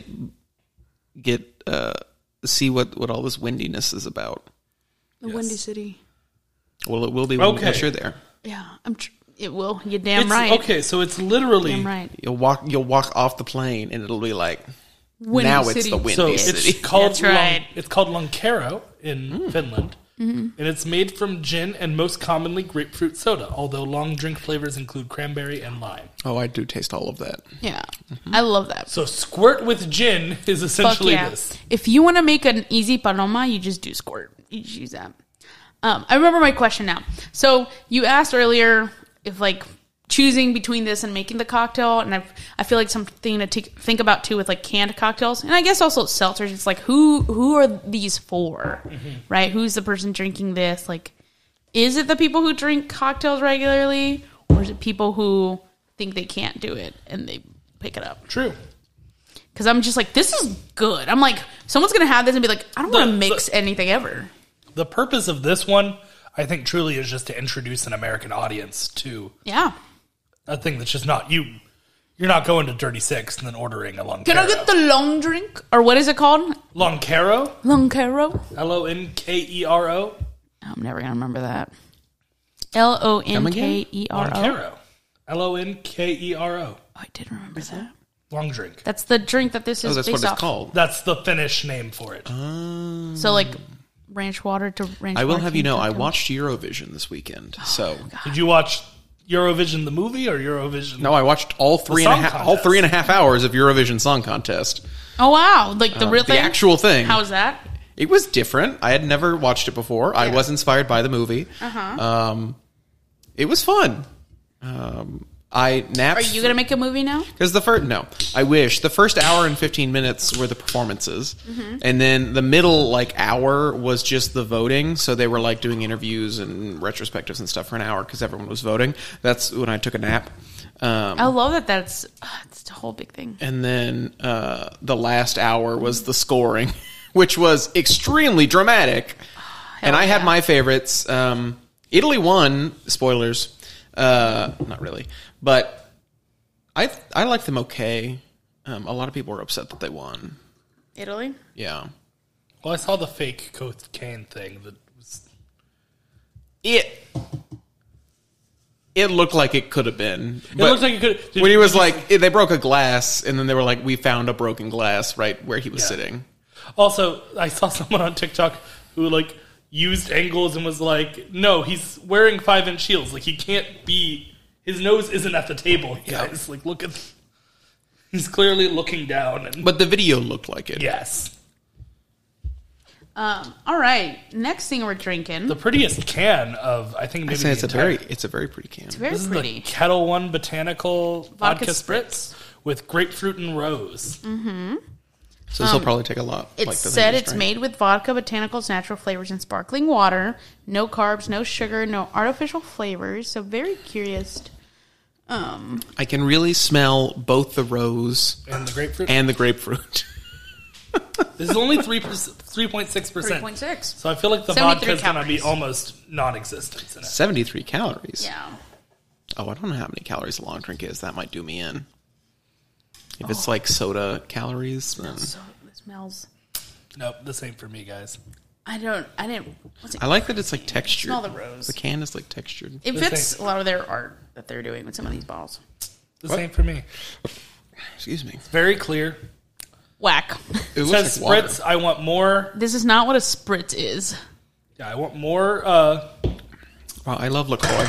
get uh see what what all this windiness is about. The Windy City. Well, it will be when, Okay. once you're there. Yeah, I'm. Tr- it will. You're damn it's, right. Okay, so it's literally Damn right. You'll walk you'll walk off the plane and it'll be like Windy now City. it's the windy so city. it's called That's right. Lon- it's called Lonkero in Mm. Finland, Mm-hmm. and it's made from gin and most commonly grapefruit soda. Although long drink flavors include cranberry and lime. Oh, I do taste all of that. Yeah, I love that. So squirt with gin is Fuck essentially yeah. this. If you want to make an easy paloma, you just do squirt. You just use that. Um, I remember my question now. So you asked earlier if like choosing between this and making the cocktail, and I I feel like something to take, think about too with like canned cocktails, and I guess also seltzers. It's like who who are these for, right? Who's the person drinking this? Like, is it the people who drink cocktails regularly, or is it people who think they can't do it and they pick it up? True. Because I'm just like, this is good. I'm like, someone's going to have this and be like, I don't want to The- mix anything ever. The purpose of this one, I think, truly is just to introduce an American audience to Yeah. a thing that's just not you. You're not going to Dirty Six and then ordering a Lonkero. Can I get the long drink? Or what is it called? Lonkero? Lonkero? L O N K E R O? I'm never going to remember that. L O N K E R O. Lonkero. L O N K E R O. Oh, I did remember that. Long drink. That's the drink that this Oh, is that's based what it's off. called. That's the Finnish name for it. So like ranch water to ranch I will water have you know, I cocktail. watched Eurovision this weekend. So Did you watch Eurovision the movie or Eurovision? no, I watched all three and a song half all contest. three and a half hours of Eurovision Song Contest. Oh, wow. Like the Um, real the thing? actual thing. How was that? It was different. I had never watched it before. I Yeah. was inspired by the movie. Uh-huh. Um, it was fun. Um, I napped. Are you going to make a movie now? Because the first, no, I wish the first hour and fifteen minutes were the performances, Mm-hmm. and then the middle like hour was just the voting. So they were like doing interviews and retrospectives and stuff for an hour because everyone was voting. That's when I took a nap. Um, I love that that's uh, it's a whole big thing. and then uh, the last hour was the scoring, which was extremely dramatic. and I had yeah. my favorites. Um, Italy won. Spoilers. Uh, not really, but I I liked them okay. Um, a lot of people were upset that they won. Italy? Yeah, Well, I saw the fake cocaine thing that was. it it looked like it could have been. It looks like it could. did- when he was did you- like, they broke a glass, and then they were like, we found a broken glass right where he was Yeah. sitting. Also, I saw someone on TikTok who like used angles and was like, "No, he's wearing five inch heels. Like he can't be. His nose isn't at the table, guys. Like look at. He's clearly looking down. And But the video looked like it. yes, Um, all right. Next thing we're drinking. the prettiest can of I think maybe I say it's the a very entire- it's a very pretty can. It's very This is pretty. the Kettle One Botanical Vodka, Vodka Spritz with grapefruit and rose. So this will probably take a lot. It like the said thing it's you made with vodka, botanicals, natural flavors, and sparkling water. No carbs, no sugar, no artificial flavors. So very curious. Um, I can really smell both the rose And the grapefruit. and the grapefruit. This is only three three point six three percent. point six. So I feel like the seventy-three vodka is going to be calories. almost non-existent in it. seventy-three calories. Yeah. Oh, I don't know how many calories a long drink is. That might do me in. If Oh. it's like soda calories, then So it smells. Nope, this ain't for me, guys. I don't. I didn't. What's it? I like that it's like textured. Smell the rose. The can is like textured. It This fits ain't- a lot of their art that they're doing with some of these bottles. This What? ain't for me. Excuse me. Very clear. Whack. It It looks says like water. spritz. I want more. This is not what a spritz is. Yeah, I want more. Uh, Wow, I love LaCroix.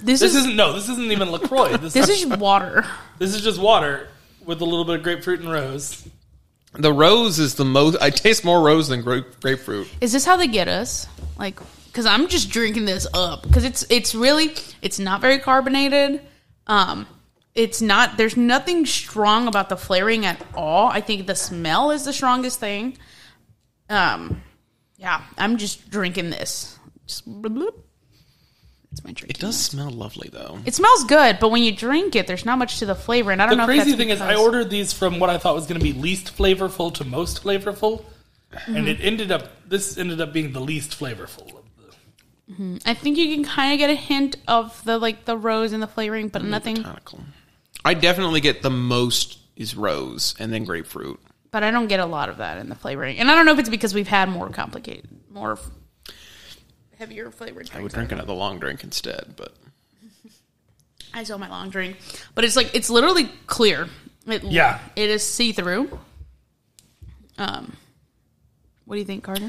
This, This is isn't no. This isn't even LaCroix. This, this is water. this is just water with a little bit of grapefruit and rose. The rose is the most. I taste more rose than grape, grapefruit. Is this how they get us? Like, because I'm just drinking this up because it's it's really it's not very carbonated. Um, it's not. There's nothing strong about the flavoring at all. I think the smell is the strongest thing. Um, yeah, I'm just drinking this. Just bloop, bloop. It's my drink. It does smell lovely though. It smells good, but when you drink it, there's not much to the flavor, and I don't The know. if crazy that's thing is, I because- ordered these from what I thought was going to be least flavorful to most flavorful, Mm-hmm. and it ended up. This ended up being the least flavorful of the. I think you can kind of get a hint of the like the rose and the flavoring, but nothing. Botanical. I definitely get the most is rose and then grapefruit. But I don't get a lot of that in the flavoring, and I don't know if it's because we've had more complicated, more heavier flavored drinks. I would drink another long drink instead, but I saw my long drink, but it's like it's literally clear. It, Yeah. it is see through. Um, what do you think, Carter?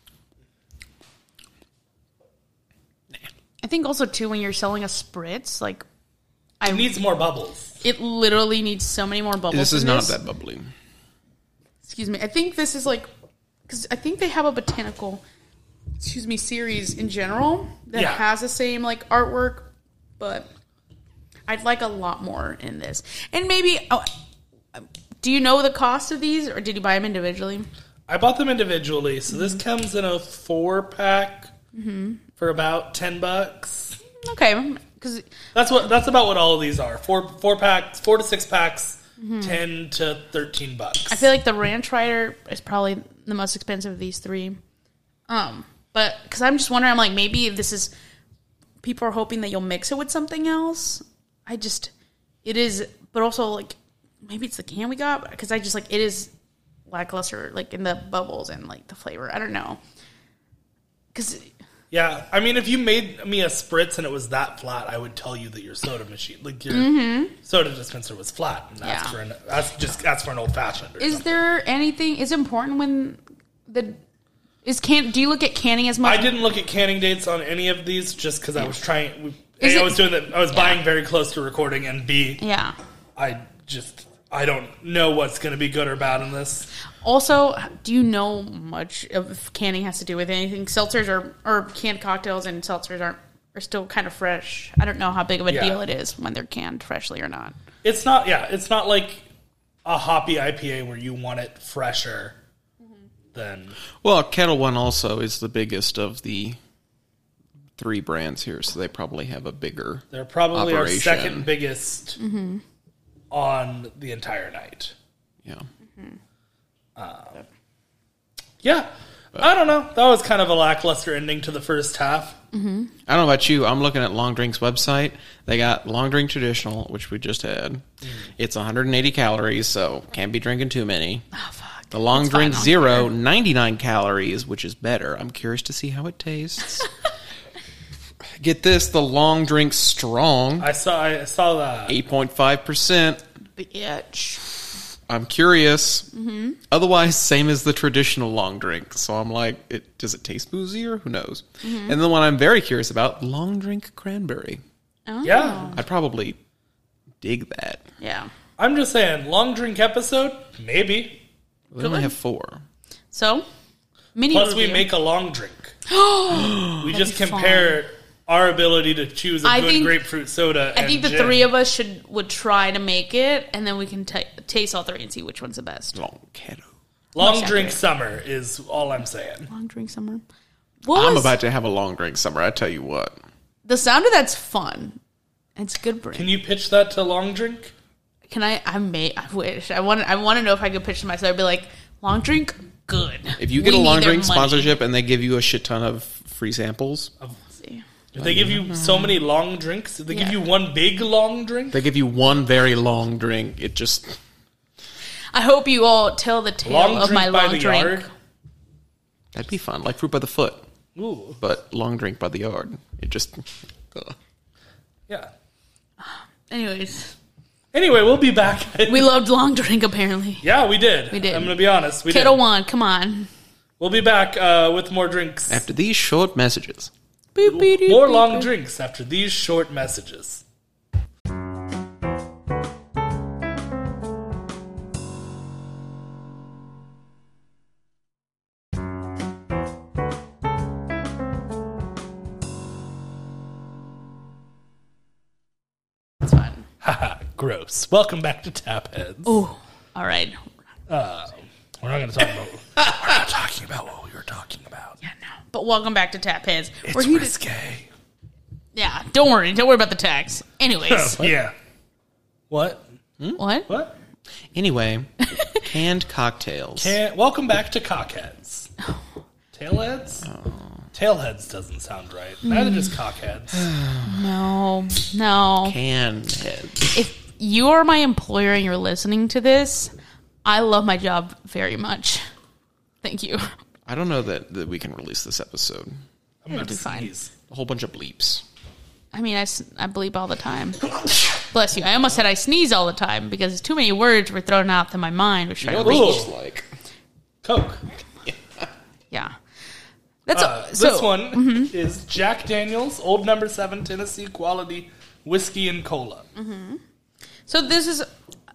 I think also too when you're selling a spritz, like I It needs more bubbles. it literally needs so many more bubbles. this is in not this. that bubbly. Excuse me. I think this is like because I think they have a botanical, excuse me, series in general that Yeah. has the same like artwork, but I'd like a lot more in this. And maybe, oh, do you know the cost of these, or did you buy them individually? I bought them individually, so this comes in a four pack Mm-hmm. for about ten bucks. Okay, because That's what. That's about what all of these are. Four four packs, four to six packs, Mm-hmm. ten to thirteen bucks. I feel like the Ranch Rider is probably the most expensive of these three. Um, but because I'm just wondering, I'm like maybe this is people are hoping that you'll mix it with something else. I just it is, but also like maybe it's the can we got because I just like it is lackluster, like in the bubbles and like the flavor. I don't know because Yeah, I mean, if you made me a spritz and it was that flat, I would tell you that your soda machine, like your soda dispenser, was flat, and that's Yeah. for an, that's just that's for an old fashioned. is there anything is important when the is can do you look at canning as much? I didn't look at canning dates on any of these just because I was trying. We, Is A, I it- was doing that. I was buying very close to recording, and B, Yeah. I just I don't know what's going to be good or bad in this. Also, do you know much of if canning has to do with anything? Seltzers are, or canned cocktails and seltzers aren't are still kind of fresh. I don't know how big of a Yeah. deal it is when they're canned freshly or not. It's not. Yeah, it's not like a hoppy I P A where you want it fresher than. Well, Kettle One also is the biggest of the three brands here, so they probably have a bigger. They're probably our operation. second biggest on the entire night. Yeah. Yeah. I don't know. That was kind of a lackluster ending to the first half. I don't know about you. I'm looking at Long Drink's website. They got Long Drink Traditional, which we just had. It's one hundred eighty calories, so can't be drinking too many. Oh fuck. The Long That's fine, Drink I'll Zero, care. ninety-nine calories, which is better. I'm curious to see how it tastes. Get this, the Long Drink Strong, I saw. I saw that. eight point five percent. Bitch. I'm curious. Mm-hmm. Otherwise, same as the traditional long drink. So I'm like, it does it taste boozier? Who knows? Mm-hmm. And the one I'm very curious about, long drink cranberry. Oh. Yeah. I'd probably dig that. Yeah. I'm just saying, long drink episode, maybe. We only have four. So, mini Plus, we review. make a long drink. we just be compare our ability to choose a I good think- grapefruit soda. I and think the gin. three of us should would try to make it, and then we can ta taste all three and see which one's the best. Long keto. long Most drink accurate. summer is all I'm saying. Long drink summer. What I'm was- about to have a long drink summer. I tell you what. the sound of that's fun. It's good brain. Can you pitch that to long drink? Can I? I may. I wish. I want. I want to know if I could pitch to myself. I'd be like, long drink, good. If you get We a long need their drink money. sponsorship and they give you a shit ton of free samples, Let's see. If they give you so many long drinks, if they give Yeah. you one big long drink, they give you one very long drink. It just I hope you all tell the tale long of drink my by long the drink. yard. that'd be fun, like fruit by the foot, Ooh, but long drink by the yard. It just. Ugh. yeah. Anyways, Anyway, we'll be back. we loved long drink. Apparently, yeah, we did. We did. I'm going to be honest. We Kettle did. One. Come on. We'll be back uh, with more drinks. After these short messages. Boop, boop, boop, More boop, long boop. drinks after these short messages. It's fine. Haha, gross. Welcome back to Tap Heads. Oh, all right. Uh, we're not going to talk about. We're not talking about what we were talking about. Yeah, no. But welcome back to Tap Heads. It's We're here to- risque. yeah, don't worry. Don't worry about the tax. Anyways. Yeah. What? What? What? Anyway, canned cocktails. Can welcome back to Cockheads. Tailheads? Tailheads doesn't sound right. Neither does Cockheads. No. No. Canned heads. If you are my employer and you're listening to this, I love my job very much. Thank you. I don't know that, that we can release this episode. I'm going It'll to be fine. sneeze. A whole bunch of bleeps. I mean, I, s- I bleep all the time. Bless you. I almost said I sneeze all the time because too many words were thrown out to my mind. Was trying You to know what reach. this is like? Coke. Yeah. That's Uh, a, so, this one is Jack Daniels Old Number Seven Tennessee Quality Whiskey and Cola. So this is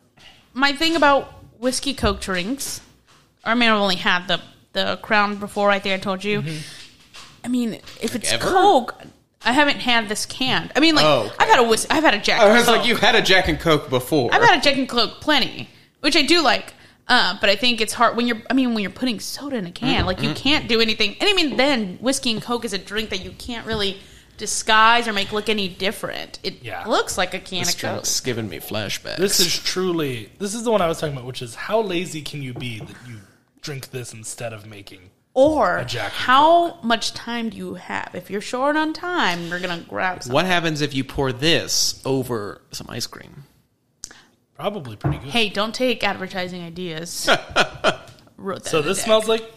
my thing about whiskey Coke drinks. I mean, I've only had the the Crown before. I think I told you. I mean, if it's Ever? Coke, I haven't had this canned. I mean, like Oh, okay. I've had a whiskey. I've had a Jack. I was Coke. like, you've had a Jack and Coke before. I've had a Jack and Coke plenty, which I do like. Uh, but I think it's hard when you're. I mean, when you're putting soda in a can, like you can't do anything. And I mean, then whiskey and Coke is a drink that you can't really disguise or make look any different. It Yeah. looks like a can This of Coke. drink's giving me flashbacks. This is truly, this is the one I was talking about, which is how lazy can you be that you drink this instead of making. Or A Jack and how much time do you have? If you're short on time, you're gonna grab something. What happens if you pour this over some ice cream? Probably pretty good. Hey, don't take advertising ideas. Wrote that so in the this deck. smells like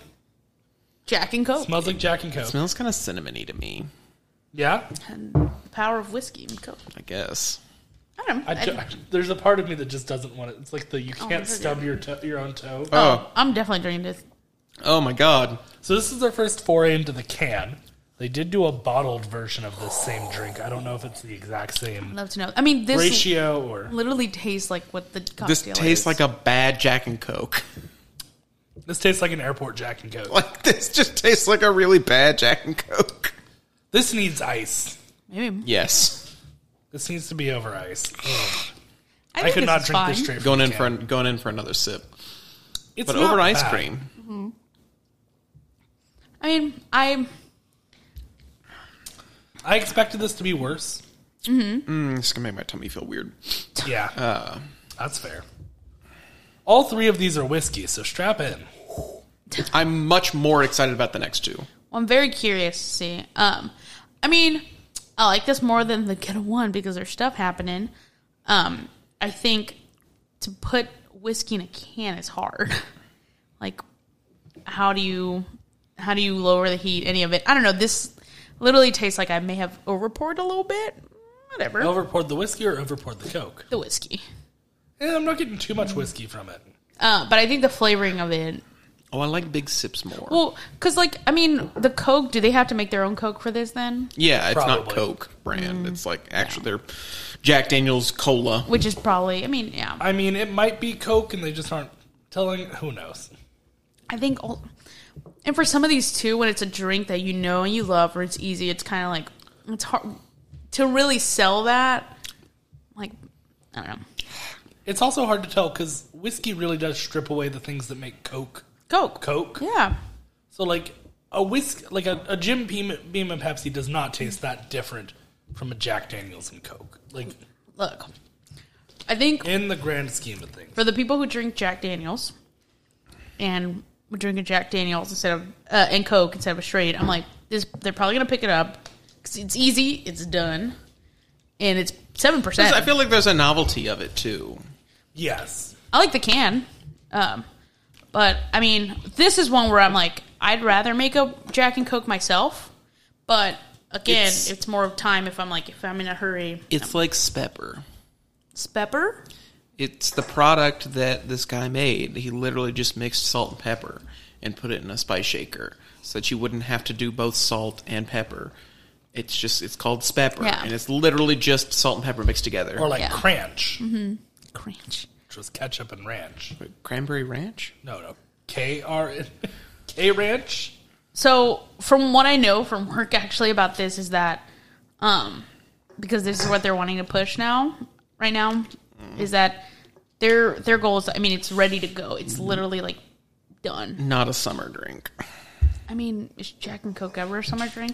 Jack and Coke. smells like Jack and Coke. Smells kind of cinnamony to me, Yeah? And the power of whiskey and Coke. I guess. I don't know. I ju- there's a part of me that just doesn't want it. It's like the you Oh, can't forget stub your to- your own toe. oh, I'm definitely drinking this. Oh my god. So this is their first foray into the can. They did do a bottled version of this same drink. I don't know if it's the exact same Love to know. I mean, this ratio or literally tastes like what the cocktail This tastes is. like a bad Jack and Coke. this tastes like an airport Jack and Coke. Like, this just tastes like a really bad Jack and Coke. This needs ice. Maybe. Yes. This needs to be over ice. Ugh. I, I think could this not is drink fine. this straight Going from in the for can. going in for another sip. It's But not over ice bad. cream. I mean, I I expected this to be worse. Mm, it's gonna make my tummy feel weird. Yeah, Uh, that's fair. All three of these are whiskey, so strap in. I'm much more excited about the next two. Well, I'm very curious to see. Um, I mean, I like this more than the Get a One because there's stuff happening. Um, I think to put whiskey in a can is hard. Like, how do you how do you lower the heat? Any of it? I don't know. This literally tastes like I may have overpoured a little bit. Whatever. Overpoured the whiskey or overpoured the Coke? The whiskey. Eh, I'm not getting too much whiskey from it. Uh, but I think the flavoring of it. Oh, I like big sips more. Well, because like I mean, the Coke. Do they have to make their own Coke for this then? yeah, it's not Probably. Coke brand. It's like actually they're Jack Daniels Cola. Which is probably. I mean, yeah. I mean, it might be Coke, and they just aren't telling. Who knows? I think, all, and for some of these too, when it's a drink that you know and you love, or it's easy, it's kind of like it's hard to really sell that. Like, I don't know, It's also hard to tell because whiskey really does strip away the things that make Coke Coke. Coke. Yeah, So, like a whisk, like a, a Jim Beam, Beam and Pepsi does not taste that different from a Jack Daniels and Coke. Like look, I think in the grand scheme of things. for the people who drink Jack Daniels and would drink a Jack Daniels instead of uh, and Coke instead of a straight, I'm like, this. They're probably gonna pick it up because it's easy, it's done, and it's seven percent. I feel like there's a novelty of it too. Yes. I like the can. Um, but, I mean, this is one where I'm like, I'd rather make a Jack and Coke myself. But, again, It's- it's, more of time if I'm like, if I'm in a hurry. It's like Spepper. Spepper? It's the product that this guy made. He literally just mixed salt and pepper and put it in a spice shaker so that you wouldn't have to do both salt and pepper. It's just it's called Spepper, Yeah. and it's literally just salt and pepper mixed together. Or like Yeah. Cranch, Mm-hmm. Cringe. which was ketchup and ranch. Wait, Cranberry Ranch. No, no. K R K Ranch? So, from what I know from work actually about this is that, um, because this is what they're wanting to push now, right now, is that their their goal is, I mean, it's ready to go. It's literally like done. Not a summer drink. I mean, is Jack and Coke ever a summer drink?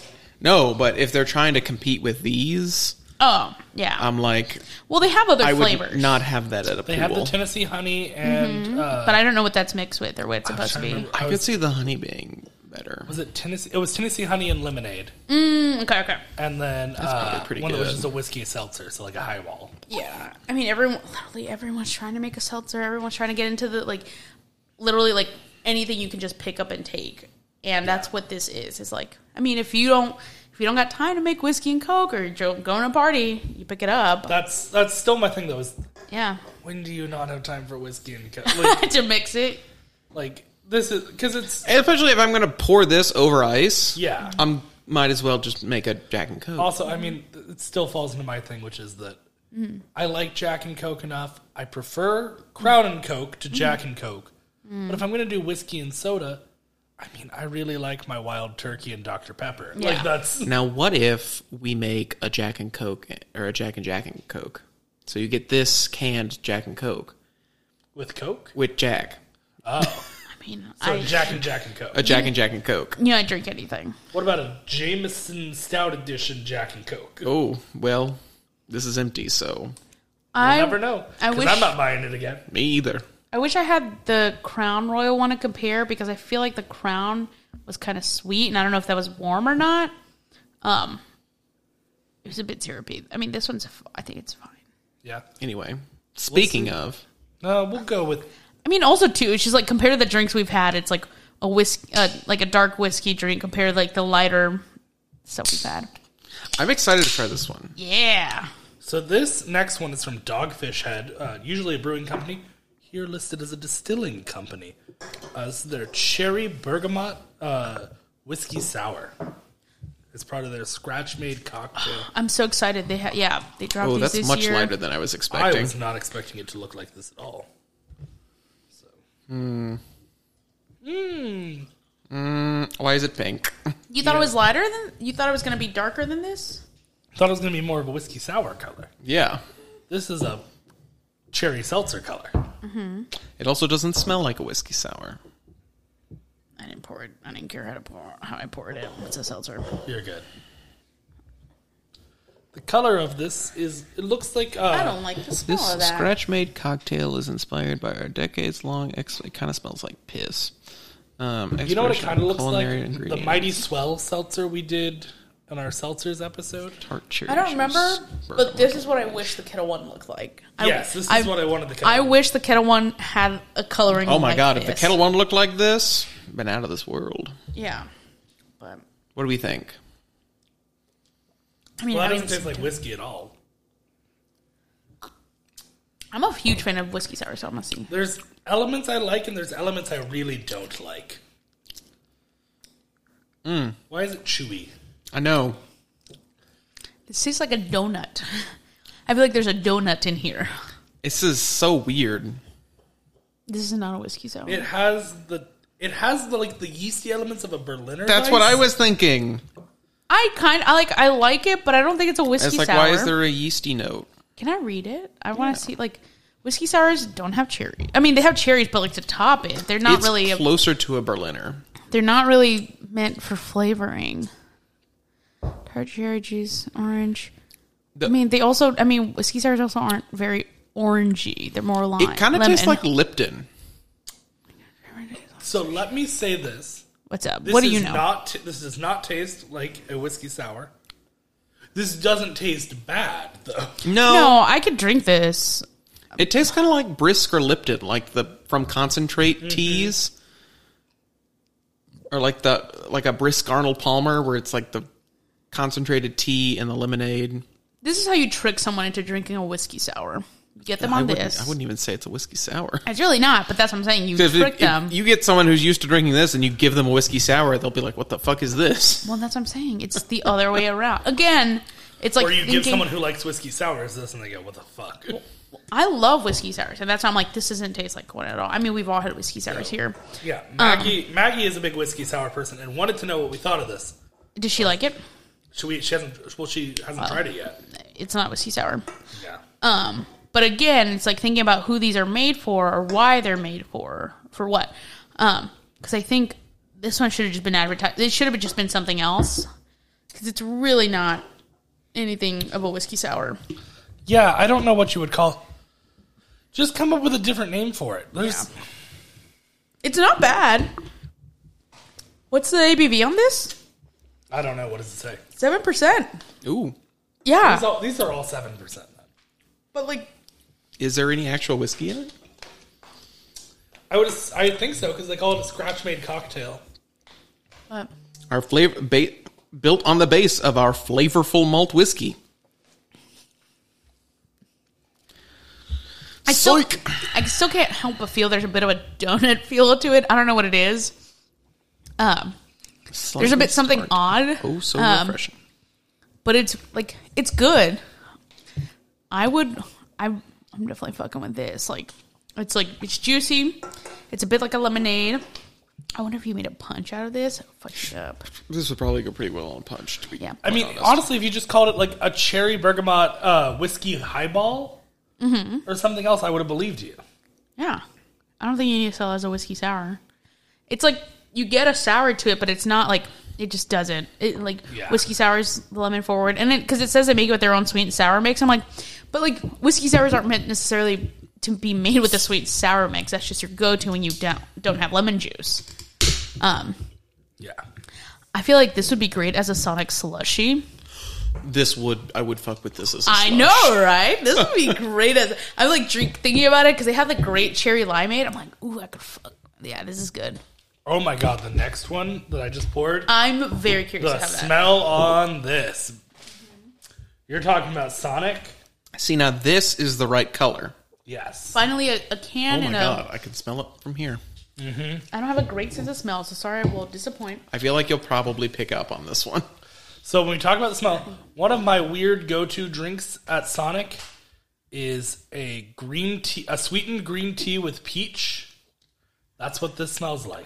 No, but if they're trying to compete with these, Oh, yeah. I'm like, well, they have other I flavors. would not have that at a They pool. have the Tennessee honey and uh, but I don't know what that's mixed with or what it's supposed to trying to be. remember. I I could was- see the honey being better. was it Tennessee? It was Tennessee honey and lemonade, Mm, okay, okay. and then uh, probably pretty one that was good. just a whiskey seltzer, so like a highball. Yeah, I mean, everyone, literally everyone's trying to make a seltzer. Everyone's trying to get into the, like, literally, like, anything you can just pick up and take. And that's what this is. It's like, I mean, if you don't, if you don't got time to make whiskey and Coke or you're going to a party, you pick it up. That's that's still my thing though. Is Yeah. when do you not have time for whiskey and co- like, To mix it. like this is because it's And especially if I'm going to pour this over ice, yeah. I'm might as well just make a Jack and Coke. Also, I mean, it still falls into my thing, which is that I like Jack and Coke enough. I prefer Crown and Coke to Jack and Coke. But if I'm going to do whiskey and soda, I mean, I really like my Wild Turkey and Doctor Pepper. Yeah. Like that's Now, what if we make a Jack and Coke or a Jack and Jack and Coke? So you get this canned Jack and Coke with Coke. with Jack, Oh, I mean, so I, Jack and Jack and Coke. a Jack and Jack and Coke. you know, I drink anything. What about a Jameson Stout Edition Jack and Coke? Oh well, this is empty, so We'll I never know. I 'Cause wish- I'm not buying it again. me either. I wish I had the Crown Royal one to compare because I feel like the Crown was kind of sweet, and I don't know if that was warm or not. Um, it was a bit syrupy. I mean, this one's, I think it's fine. Yeah. Anyway, speaking see. of, No, we'll go with I mean, also too, it's just like compared to the drinks we've had, it's like a whiskey, uh, like a dark whiskey drink compared to like the lighter stuff we've had. I'm excited to try this one. Yeah. So this next one is from Dogfish Head, uh, usually a brewing company. Here listed as a distilling company. Uh, this is their Cherry Bergamot uh, Whiskey Sour. It's part of their scratch-made cocktail. I'm so excited. They ha- yeah, they dropped Oh, these that's this much year. lighter than I was I expecting. was not expecting it to look like this at all. So. Mm, why is it pink? You thought Yeah. it was lighter than, you thought it was going to be darker than this? Thought it was going to be more of a whiskey sour color. Yeah. This is a cherry seltzer color. It also doesn't smell like a whiskey sour. I didn't pour it. I didn't care how to pour how I poured it. It's a seltzer. You're good. The color of this is, it looks like... Uh, I don't like the smell This of that. scratch-made cocktail is inspired by our decades-long... Ex- it kind of smells like piss. Um, You know what it exploration kind of of looks like? culinary The ingredients. Mighty Swell seltzer we did on our seltzers episode. Tart cherry I don't juice, remember, but bergamot. this is what I wish the Kettle One looked like. I, Yes, this is I, what I wanted the Kettle I One. wish the Kettle One had a coloring. Oh my like god, if the this. Kettle One looked like this, been out of this world. Yeah, but What do we think? I mean, Well, that I doesn't mean, taste like whiskey at all. I'm a huge fan of whiskey sour, so I'm gonna see. There's elements I like and there's elements I really don't like. Mm. Why is it chewy? I know. It tastes like a donut. I feel like there's a donut in here. This is so weird. This is not a whiskey sour. It has the it has the like the yeasty elements of a Berliner. That's Weiss. what I was thinking. I kind, I like, I like it, but I don't think it's a whiskey It's like, sour. why is there a yeasty note? Can I read it? I want to see, like, whiskey sours don't have cherry. I mean, they have cherries, but like to top it, they're not it's really. A, closer to a Berliner. they're not really meant for flavoring. Tart cherry juice, orange. The- I mean, they also. I mean, whiskey sours also aren't very orangey. They're more lime. It kind of lemon. tastes like Lipton. So let me say this. What's up? This What do is you know? Not t- this does not taste like a whiskey sour. This doesn't taste bad though. No, No, I could drink this. it tastes kind of like Brisk or Lipton, like the from concentrate Mm-hmm. teas, or like the like a Brisk Arnold Palmer, where it's like the concentrated tea and the lemonade. This is how you trick someone into drinking a whiskey sour. get them I on wouldn't, this. I wouldn't even say it's a whiskey sour. It's really not, but that's what I'm saying. You If, trick if, them. if you get someone who's used to drinking this and you give them a whiskey sour, they'll be like, "What the fuck is this?" Well, that's what I'm saying. It's the other way around. Again, it's like Or you thinking, give someone who likes whiskey sours this, and they go, "What the fuck?" I love whiskey sours, and that's why I'm like, this doesn't taste like one at all. I mean, we've all had whiskey sours here. Yeah, Maggie. Um, Maggie is a big whiskey sour person and wanted to know what we thought of this. Does she like it? Should we? She hasn't. Well, she hasn't well, tried it yet. It's not whiskey sour. Yeah. Um, but again, it's like thinking about who these are made for or why they're made for, for what. Um, because I think this one should have just been advertised. It should have just been something else because it's really not anything of a whiskey sour. Yeah, I don't know what you would call. Just come up with a different name for it. There's... Yeah. It's not bad. What's the A B V on this? I don't know. What does it say? Seven percent. Ooh. Yeah. These, all, these are all seven percent. But like, is there any actual whiskey in it? I would. I think so because they call it a scratch-made cocktail. What? Our flavor ba- built on the base of our flavorful malt whiskey. I still, I still can't help but feel there's a bit of a donut feel to it. I don't know what it is. Um, Slightly there's a bit something tart. odd. Oh, so um, refreshing. But it's like it's good. I would. I, I'm definitely fucking with this. Like, it's like it's juicy. It's a bit like a lemonade. I wonder if you made a punch out of this. Fuck it up. This would probably go pretty well on punch. To be Yeah. I mean, honest. honestly, if you just called it like a cherry bergamot uh, whiskey highball Mm-hmm. or something else, I would have believed you. Yeah. I don't think you need to sell it as a whiskey sour. It's like you get a sour to it, but it's not like it just doesn't. It like Yeah. whiskey sours lemon forward, and it because it says they make it with their own sweet and sour mix. I'm like, but like whiskey sours aren't meant necessarily to be made with a sweet and sour mix. That's just your go-to when you don't don't have lemon juice. Um, Yeah. I feel like this would be great as a Sonic slushie. This would I would fuck with this as a I slush. know, right? This would be great as I'm like drink thinking about it because they have the great cherry limeade. I'm like, ooh, I could fuck. Yeah, this is good. Oh my god, the next one that I just poured. I'm very curious The to have that. smell on this. You're talking about Sonic? See, now this is the right color. Yes. Finally, a, a can Oh my and a. god, I can smell it from here. I don't have a great sense of smell, so sorry, I will disappoint. I feel like you'll probably pick up on this one. So when we talk about the smell, one of my weird go-to drinks at Sonic is a green tea, a sweetened green tea with peach. That's what this smells like.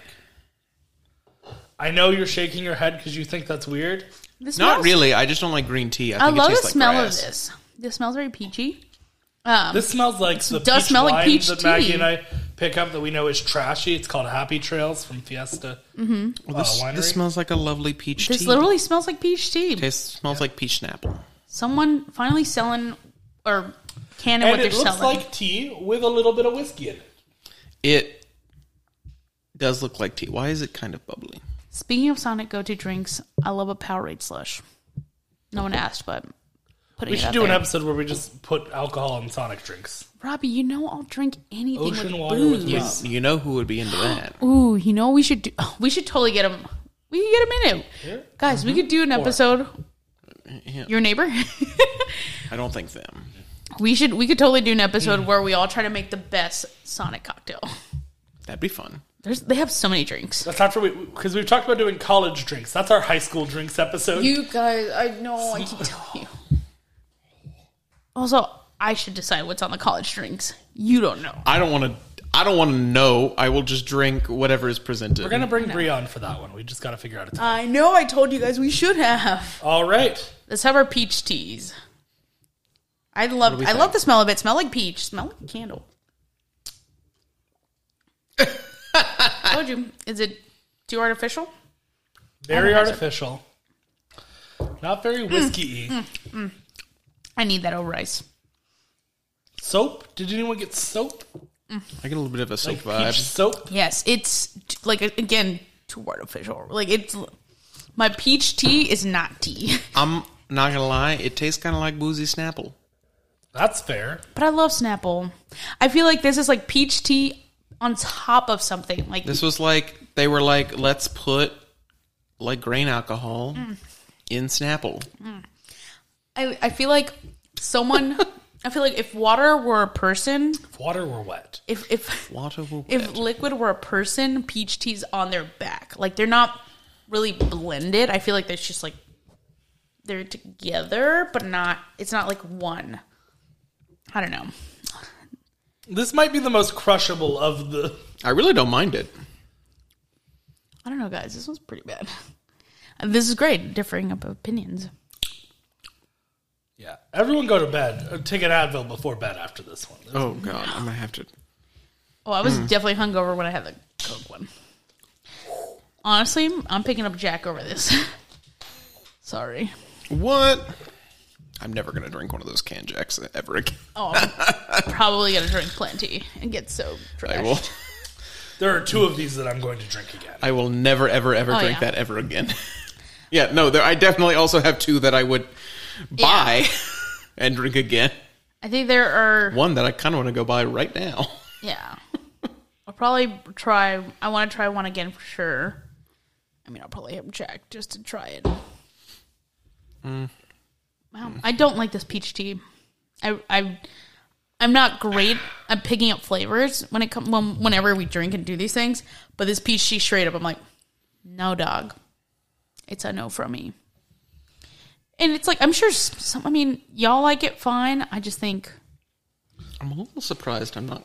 I know you're shaking your head because you think that's weird. This Not smells- really. I just don't like green tea. I, I think love it the tastes like smell grass. of this. This smells very peachy. Um, This smells like the does peach smell like wine peach that Maggie tea. and I pick up that we know is trashy. It's called Happy Trails from Fiesta Mm-hmm. Well, this, uh, winery. this smells like a lovely peach this tea. literally smells like peach tea. Tastes smells like peach snapple. Someone finally selling or canning and what it they're looks selling. like tea with a little bit of whiskey in it. It does look like tea. Why is it kind of bubbly? Speaking of Sonic go-to drinks, I love a Powerade slush. No one asked, but putting We it should out do an there. episode where we just put alcohol in Sonic drinks. Robbie, you know I'll drink anything Ocean with water booze. with You, rum. you know who would be into that? Ooh, you know we should do. We should totally get him. We could get him in it, Here? guys. We could do an episode. Yeah, Your neighbor. I don't think them. we should. We could totally do an episode where we all try to make the best Sonic cocktail. That'd be fun. There's. They have so many drinks. That's after we, because we've talked about doing college drinks. That's our high school drinks episode. You guys, I know. I keep telling you. Also, I should decide what's on the college drinks. You don't know. I don't want to. I don't want to know. I will just drink whatever is presented. We're gonna bring Brie on for that one. We just got to figure out a time. I know. I told you guys we should have. All right. Let's have our peach teas. I love. do we I think? love the smell of it. Smell like peach. Smell like a candle. Told you. Is it too artificial? Very I don't know. artificial. Not very whiskey-y. I need that over ice. Soap? Did anyone get soap? I get a little bit of a soap Like peach vibe. soap? Yes, it's t- like again too artificial. Like it's my peach tea is not tea, I'm not gonna lie. It tastes kind of like boozy Snapple. That's fair. but I love Snapple. I feel like this is like peach tea on top of something. Like This was like they were like, let's put like grain alcohol Mm. in Snapple. I, I feel like someone I feel like if water were a person, If water were wet. if if Water will if wet. liquid were a person, peach tea's on their back. Like they're not really blended. I feel like there's just like they're together, but not. It's not like one. I don't know. This might be the most crushable of the... I really don't mind it. I don't know, guys. This one's pretty bad. This is great. Differing of opinions. Yeah. Everyone go to bed. Or take an Advil before bed after this one. Oh god, I'm gonna have to. Oh, I was Hmm. definitely hungover when I had the Coke one. Honestly, I'm picking up Jack over this. Sorry. What? I'm never gonna drink one of those canned Jacks ever again. Oh, I'm probably gonna drink plenty and get so I will. trashed. There are two of these that I'm going to drink again. I will never, ever, ever Oh, drink yeah. that ever again. Yeah, no, there. I definitely also have two that I would buy and drink again. I think there are. One that I kind of want to go buy right now. Yeah. I'll probably try. I want to try one again for sure. I mean, I'll probably have Jack just to try it. Mm. Wow. I don't like this peach tea. I, I, I'm not great at picking up flavors when it comes when, whenever we drink and do these things. But this peach tea, straight up, I'm like, no, dog. It's a no from me. And it's like, I'm sure some, I mean, y'all like it fine. I just think, I'm a little surprised. I'm not.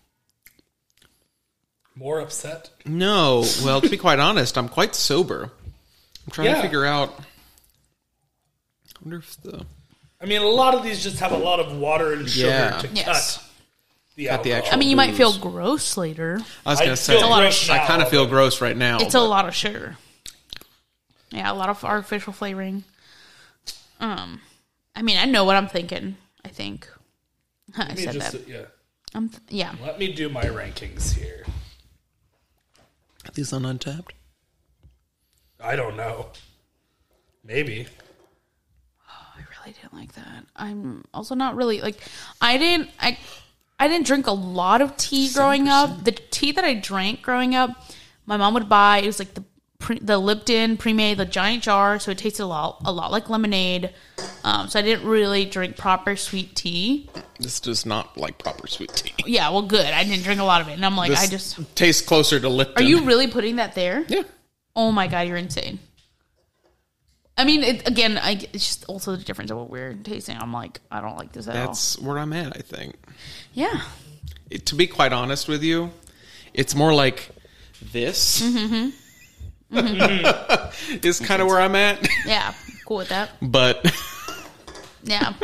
More upset? No, well, to be quite honest, I'm quite sober. I'm trying Yeah. to figure out. I wonder if the I mean, a lot of these just have a lot of water and sugar Yeah. to Yes. cut the Cut the alcohol. actual- I mean, you might feel Booze. gross later. I was I gonna feel say. a lot of gross sh- now, I kind of feel but- gross right now. It's a but- lot of sugar. Yeah, a lot of artificial flavoring. Um, I mean, I know what I'm thinking. I think I Let me said just- that. yeah. I'm th- yeah. Let me do my rankings here. Are these on Untapped? I don't know. Maybe. I really didn't like that. I'm also not really like I didn't I I didn't drink a lot of tea growing up. The tea that I drank growing up, my mom would buy. It was like the pre, the Lipton pre-made, the giant jar, so it tasted a lot a lot like lemonade. Um, so I didn't really drink proper sweet tea. This does not like proper sweet tea. Yeah, well, good. I didn't drink a lot of it, and I'm like, This I just. tastes closer to Lipton. Are you really putting that there? Yeah. Oh my god, you're insane. I mean, it, again, I, it's just also the difference of what we're tasting. I'm like, I don't like this at all. That's where I'm at, I think. Yeah. It, to be quite honest with you, it's more like this Mm-hmm. Mm-hmm. is kind of where I'm at. Yeah. Cool with that. But Yeah.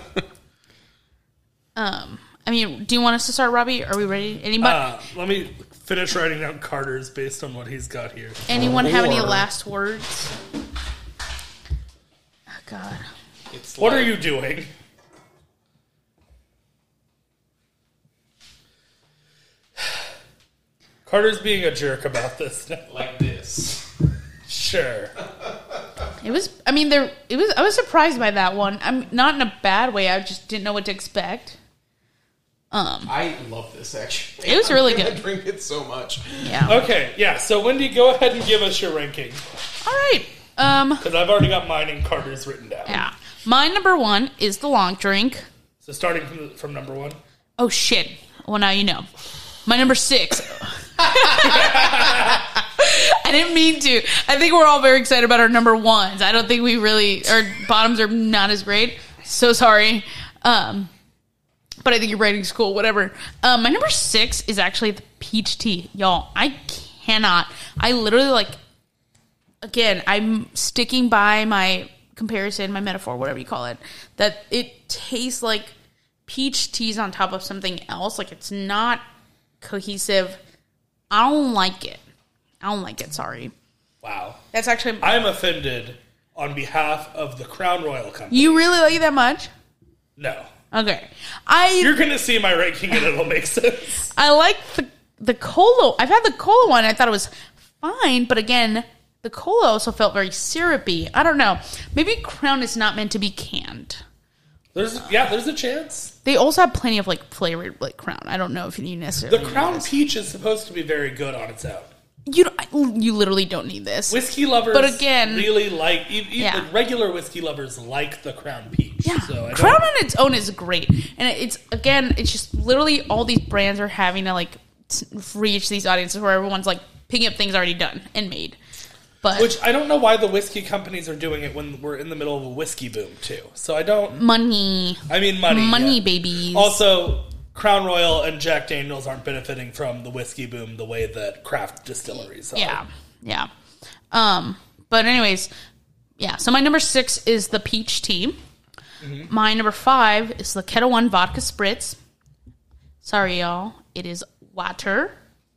um, I mean, do you want us to start, Robbie? Are we ready? Anybody? Uh, let me finish writing down Carter's based on what he's got here. anyone have any or- last words? Oh, God. it's What like, are you doing? Carter's being a jerk about this now. like this? Sure. It was. I mean, there. It was. I was surprised by that one. I'm not in a bad way. I just didn't know what to expect. Um. I love this actually. It was really I good. drink it so much. Yeah. Okay, yeah, so Wendy, go ahead and give us your ranking. All right. Um. Because I've already got mine and Carter's written down. Yeah. My number one is the long drink. So starting from, from number one. Oh shit. Well, now you know. My number six. I didn't mean to. I think we're all very excited about our number ones. I don't think we really, our bottoms are not as great. So sorry. Um, but I think your rating's cool, whatever. Um, my number six is actually the peach tea. Y'all, I cannot. I literally like, again, I'm sticking by my comparison, my metaphor, whatever you call it, that it tastes like peach teas on top of something else. Like it's not cohesive. I don't like it. I don't like it. Sorry. Wow. That's actually. I'm offended on behalf of the Crown Royal Company. You really like it that much? No. Okay. I You're going to see my ranking and it'll make sense. I like the the cola. I've had the cola one. I thought it was fine, but again, the cola also felt very syrupy. I don't know. Maybe Crown is not meant to be canned. There's Yeah, there's a chance. They also have plenty of like flavored like Crown. I don't know if you necessarily. The need Crown this. Peach is supposed to be very good on its own. You don't, you literally don't need this. Whiskey lovers, but again, really like e- e- yeah. like regular whiskey lovers like the Crown Peach. Yeah, so I Crown don't, on its own is great, and it's again, it's just literally all these brands are having to like t- reach these audiences where everyone's like picking up things already done and made. But which I don't know why the whiskey companies are doing it when we're in the middle of a whiskey boom too. So I don't money. I mean money, money, yeah. babies. Also, Crown Royal and Jack Daniels aren't benefiting from the whiskey boom the way that craft distilleries are. Yeah, yeah. Um, but anyways, yeah. So my number six is the peach tea. Mm-hmm. My number five is the Ketel One Vodka Spritz. Sorry, y'all. It is water.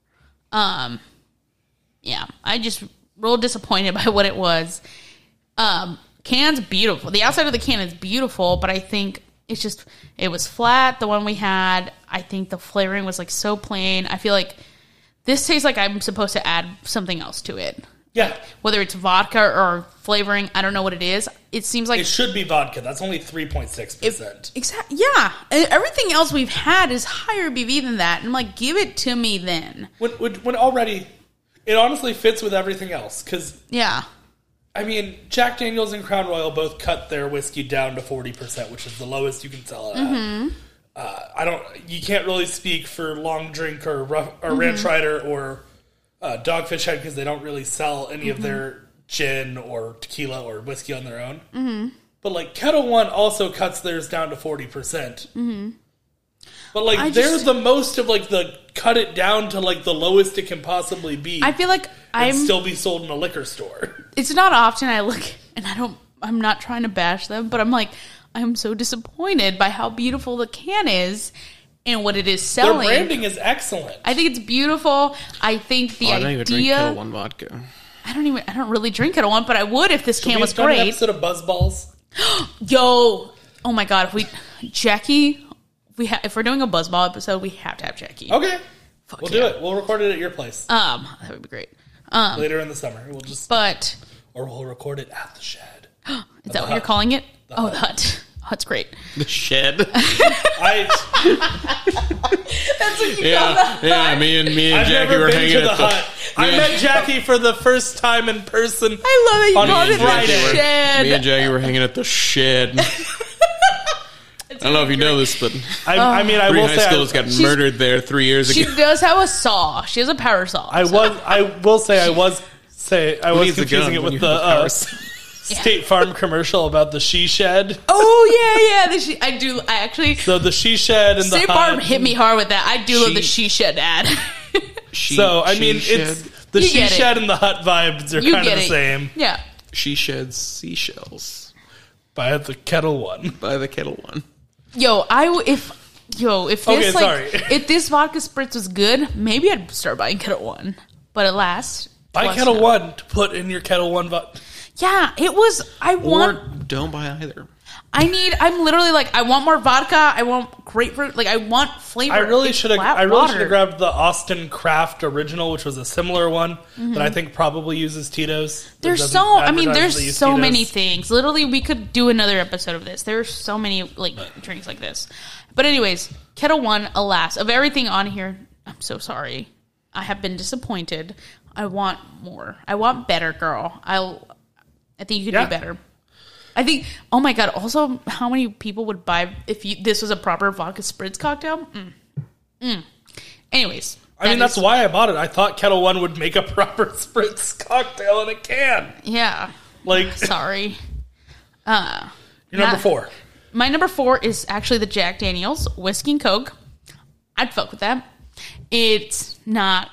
Um, yeah. I just real disappointed by what it was. Um, can's beautiful. The outside of the can is beautiful, but I think it's just, it was flat, the one we had. I think the flavoring was like so plain. I feel like this tastes like I'm supposed to add something else to it. Yeah. Whether it's vodka or flavoring, I don't know what it is. It seems like it should be vodka. That's only three point six percent. Exactly. Yeah. Everything else we've had is higher B V than that. And I'm like, give it to me then. When, when, when already, it honestly fits with everything else. Because, yeah. I mean, Jack Daniels and Crown Royal both cut their whiskey down to forty percent, which is the lowest you can sell it at. Mm-hmm. Uh, I don't. You can't really speak for Long Drink or Rough, or mm-hmm. Ranch Rider or uh, Dogfish Head because they don't really sell any mm-hmm. of their gin or tequila or whiskey on their own. Mm-hmm. But like Ketel One also cuts theirs down to forty percent. Mm-hmm. But like I they're just, the most of like the cut it down to like the lowest it can possibly be. I feel like I'm still be sold in a liquor store. It's not often I look and I don't. I'm not trying to bash them, but I'm like. I'm so disappointed by how beautiful the can is and what it is selling. Their branding is excellent. I think it's beautiful. I think the oh, I idea. don't even drink Ketel One vodka. I don't even. I don't really drink Ketel One, but I would if this Should can we was have done great. An episode of Buzzballs. Yo, oh my god! If we Jackie, we ha- if we're doing a Buzzball episode, we have to have Jackie. Okay, Fuck we'll yeah. do it. We'll record it at your place. Um, that would be great. Um, later in the summer, we'll just. But or we'll record it at the shed. Is that what hut. You're calling it? The oh, hut. the hut. Oh, that's great. The shed. I, that's what you yeah, call the hut. Yeah, me and me and I've Jackie never were been hanging to at the the hut. I yeah. met Jackie for the first time in person. I love it. You called it Friday. the shed. Me and Jackie were hanging at the shed. I don't know if you know this, but I, I mean, I three will high say schools I, got murdered there three years she ago. She does have a saw. She has a power saw. I so. was. I will say I was. Say I Who was needs a confusing gun it when with you the have a power uh, saw? State Farm commercial about the she shed. Oh yeah, yeah. The she, I do. I actually. So the she shed and State the Farm hut. hit me hard with that. I do she, love the she shed ad. she, so I she mean, shed. it's the You she shed and the hut vibes are you kind of get the it. same. Yeah. She sheds seashells By the Ketel One. by the Ketel One. Yo, I w- if yo if Okay, this like sorry. if this vodka spritz was good, maybe I'd start buying Ketel One. But alas, Buy plus Ketel no. One to put in your Ketel One. Vo- Yeah, it was. I Or want. don't buy either. I need. I'm literally like. I want more vodka. I want grapefruit. Like I want flavor. I really It's should have. flat I really water. should have grabbed the Austin Craft Original, which was a similar one Mm-hmm. that I think probably uses Tito's. that There's doesn't so. I mean, advertise there's they use so Tito's. many things. Literally, we could do another episode of this. There's so many like drinks like this. But anyways, Ketel One. Alas, of everything on here, I'm so sorry. I have been disappointed. I want more. I want better, girl. I'll. I think you could Yeah. do better. I think. Oh my god! Also, how many people would buy if you, this was a proper vodka spritz cocktail? Mm. Mm. Anyways, I mean, that that's is- why I bought it. I thought Ketel One would make a proper spritz cocktail in a can. Yeah. Like, Sorry. Uh, your number not- four. My number four is actually the Jack Daniels Whiskey and Coke. I'd fuck with that. It's not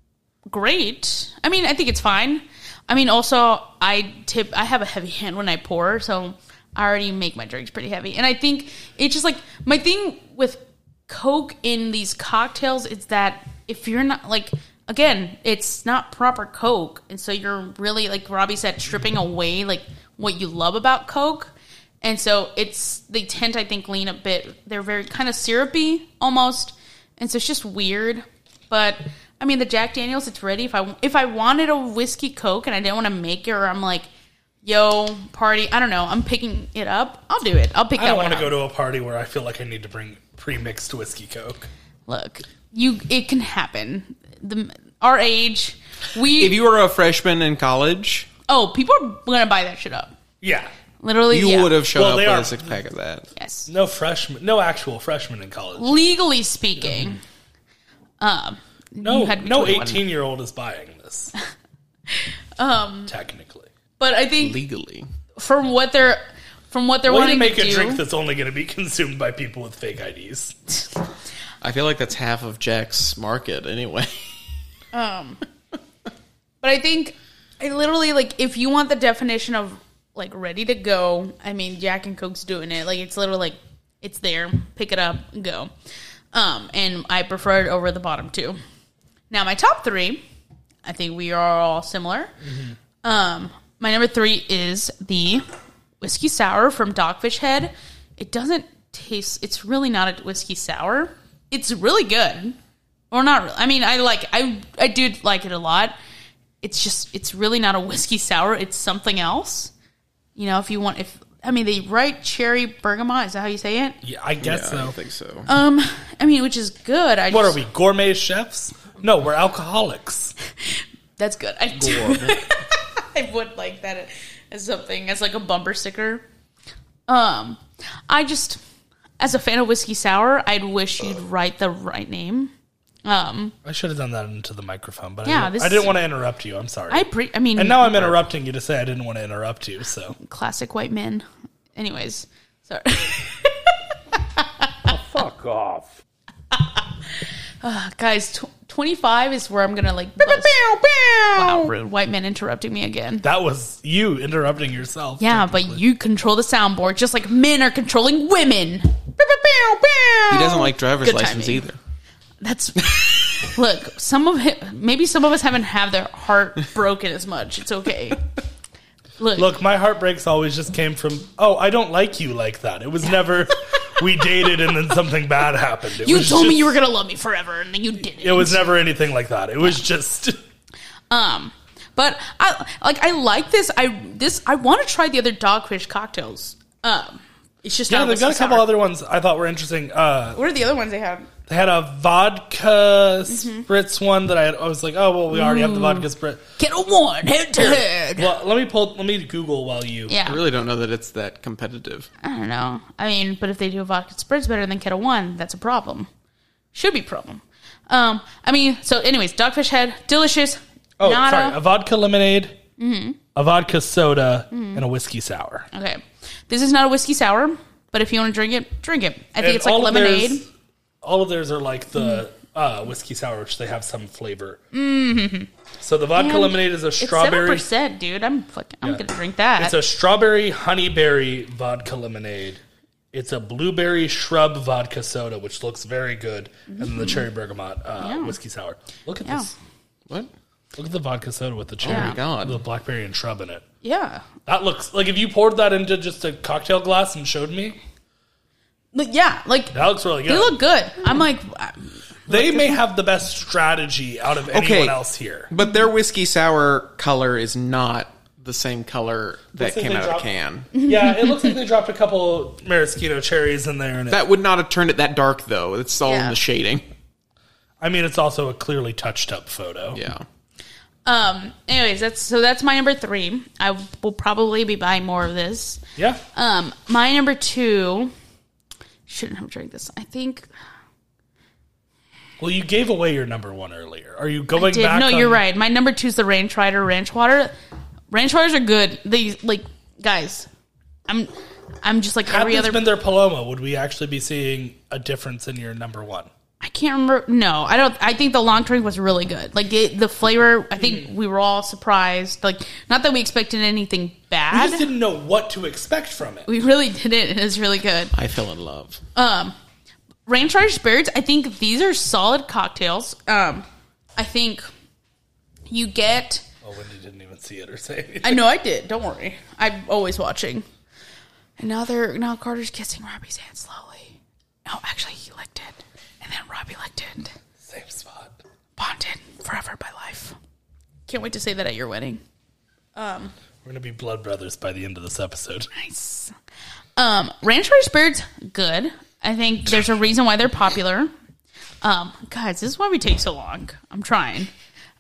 great. I mean, I think it's fine. I mean, also, I tip. I have a heavy hand when I pour, so I already make my drinks pretty heavy. And I think it's just like my thing with Coke in these cocktails is that if you're not like, again, it's not proper Coke, and so you're really like Robbie said, stripping away like what you love about Coke. And so it's they tend to, I think, lean a bit. They're very kind of syrupy almost, and so it's just weird. But I mean, the Jack Daniels, it's ready. If I if I wanted a whiskey Coke and I didn't want to make it, or I'm like, yo, party, I don't know, I'm picking it up. I'll do it. I'll pick I that don't one want up. to go to a party where I feel like I need to bring pre-mixed whiskey Coke. Look, you, it can happen. The our age, We If you were a freshman in college, oh, people are gonna buy that shit up. Yeah. Literally, you yeah. would have shown Well, up they with are- a six pack of that. Yes. No freshman, no actual freshman in college. Legally speaking, um, No, you had no twenty-one. eighteen-year-old is buying this. Um, Technically. but I think Legally. from what they're from what they're Way to wanting make to a do, drink that's only going to be consumed by people with fake I Ds. I feel like that's half of Jack's market anyway. um, but I think I literally like if you want the definition of like ready to go, I mean Jack and Coke's doing it. Like it's literally like it's there, pick it up, go. Um, and I prefer it over the bottom two. Now my top three, I think we are all similar. Mm-hmm. Um, my number three is the whiskey sour from Dogfish Head. It doesn't taste. It's really not a whiskey sour. It's really good, or not. Really. I mean, I like. I I do like it a lot. It's just. It's really not a whiskey sour. It's something else. You know, if you want, if I mean, they write cherry bergamot. Is that how you say it? Yeah, I guess Yeah, so. I think so. Um, I mean, which is good. I What just, are we, gourmet chefs? No, we're alcoholics. That's good. I do. I would like that as something, as like a bumper sticker. Um, I just, as a fan of whiskey sour, I'd wish you'd write the right name. Um, I should have done that into the microphone, but Yeah, I, didn't, this I didn't is- want to interrupt you. I'm sorry. I pre, I mean, and now I'm interrupting you to say I didn't want to interrupt you. So classic white men. Anyways, sorry. fuck off. Uh, guys, tw- twenty-five is where I'm gonna like. bust. Wow, rude. White men interrupting me again. That was you interrupting yourself. Yeah, but you control the soundboard just like men are controlling women. He doesn't like driver's Good license timing. either. That's look. Some of it, maybe some of us haven't had their heart broken as much. It's okay. Look, Look, my heartbreaks always just came from, oh, I don't like you like that. It was never, we dated and then something bad happened. It you was told me just- you were gonna love me forever, and then you didn't. It was never anything like that. It was just, Um, but I like I like this. I this I want to try the other Dogfish cocktails. Um, it's just yeah, not they've got a whiskey couple sour. other ones I thought were interesting. Uh, What are the other ones they have? They had a vodka Mm-hmm. spritz one that I, had, I was like, oh, well, we already have the vodka spritz. Kettle One head to head. Well, let me pull, let me Google while you. Yeah, I really don't know that it's that competitive. I don't know. I mean, but if they do a vodka spritz better than Kettle One, that's a problem. Should be a problem. Um, I mean, so anyways, Dogfish Head, delicious. Oh, Not sorry. a- A vodka lemonade, Mm-hmm. a vodka soda, and a whiskey sour. Okay, this is not a whiskey sour, but if you want to drink it, drink it. I think And it's like all of lemonade. theirs- all of theirs are like the uh, whiskey sour, which they have some flavor. Mm-hmm. So the vodka And lemonade is a It's seven strawberry. percent, dude. I'm fucking. I'm Yeah. gonna drink that. It's a strawberry honeyberry vodka lemonade. It's a blueberry shrub vodka soda, which looks very good, and then the cherry bergamot uh, Yeah. whiskey sour. Look at Yeah. this. What? Look at the vodka soda with the cherry, Oh my God. the blackberry and shrub in it. yeah. That looks like if you poured that into just a cocktail glass and showed me, Like, yeah, like that looks really good. they look good. I'm like, They may have the best strategy out of anyone Okay. else here. But their whiskey sour color is not the same color that Looks like came they out of dropped- a can. Yeah, it looks like they dropped a couple maraschino cherries in there. And it, That would not have turned it that dark, though. It's all Yeah. in the shading. I mean, it's also a clearly touched up photo. Yeah. um. Anyways, that's so that's my number three. I will probably be buying more of this. Yeah. Um, my number two shouldn't have drank this. I think Well, you gave away your number one earlier. Are you I going did. back? No, on- you're right. My number two is the Ranch Rider Ranch Water. Ranch Waters are good. They like guys. I'm I'm just like Had every this other. been their Paloma, would we actually be seeing a difference in your number one? I can't remember. No, I don't. I think the long drink was really good. Like it, the flavor. I think we were all surprised. Like not that we expected anything I bad. just didn't know what to expect from it. We really didn't. It was really good. I fell in love. Um, Ranch Rider Spirits. I think these are solid cocktails. Um, I think you get. Oh, Wendy didn't even see it or say anything. I know I did. Don't worry. I'm always watching. And now they're now Carter's kissing Robbie's hand slowly. No, actually he licked it, and then Robbie licked it. Same spot. Bonded forever by life. Can't wait to say that at your wedding. Um, We're going to be blood brothers by the end of this episode. nice. Um, Ranch Rider Spirits, good. I think there's a reason why they're popular. Um, guys, this is why we take so long. I'm trying.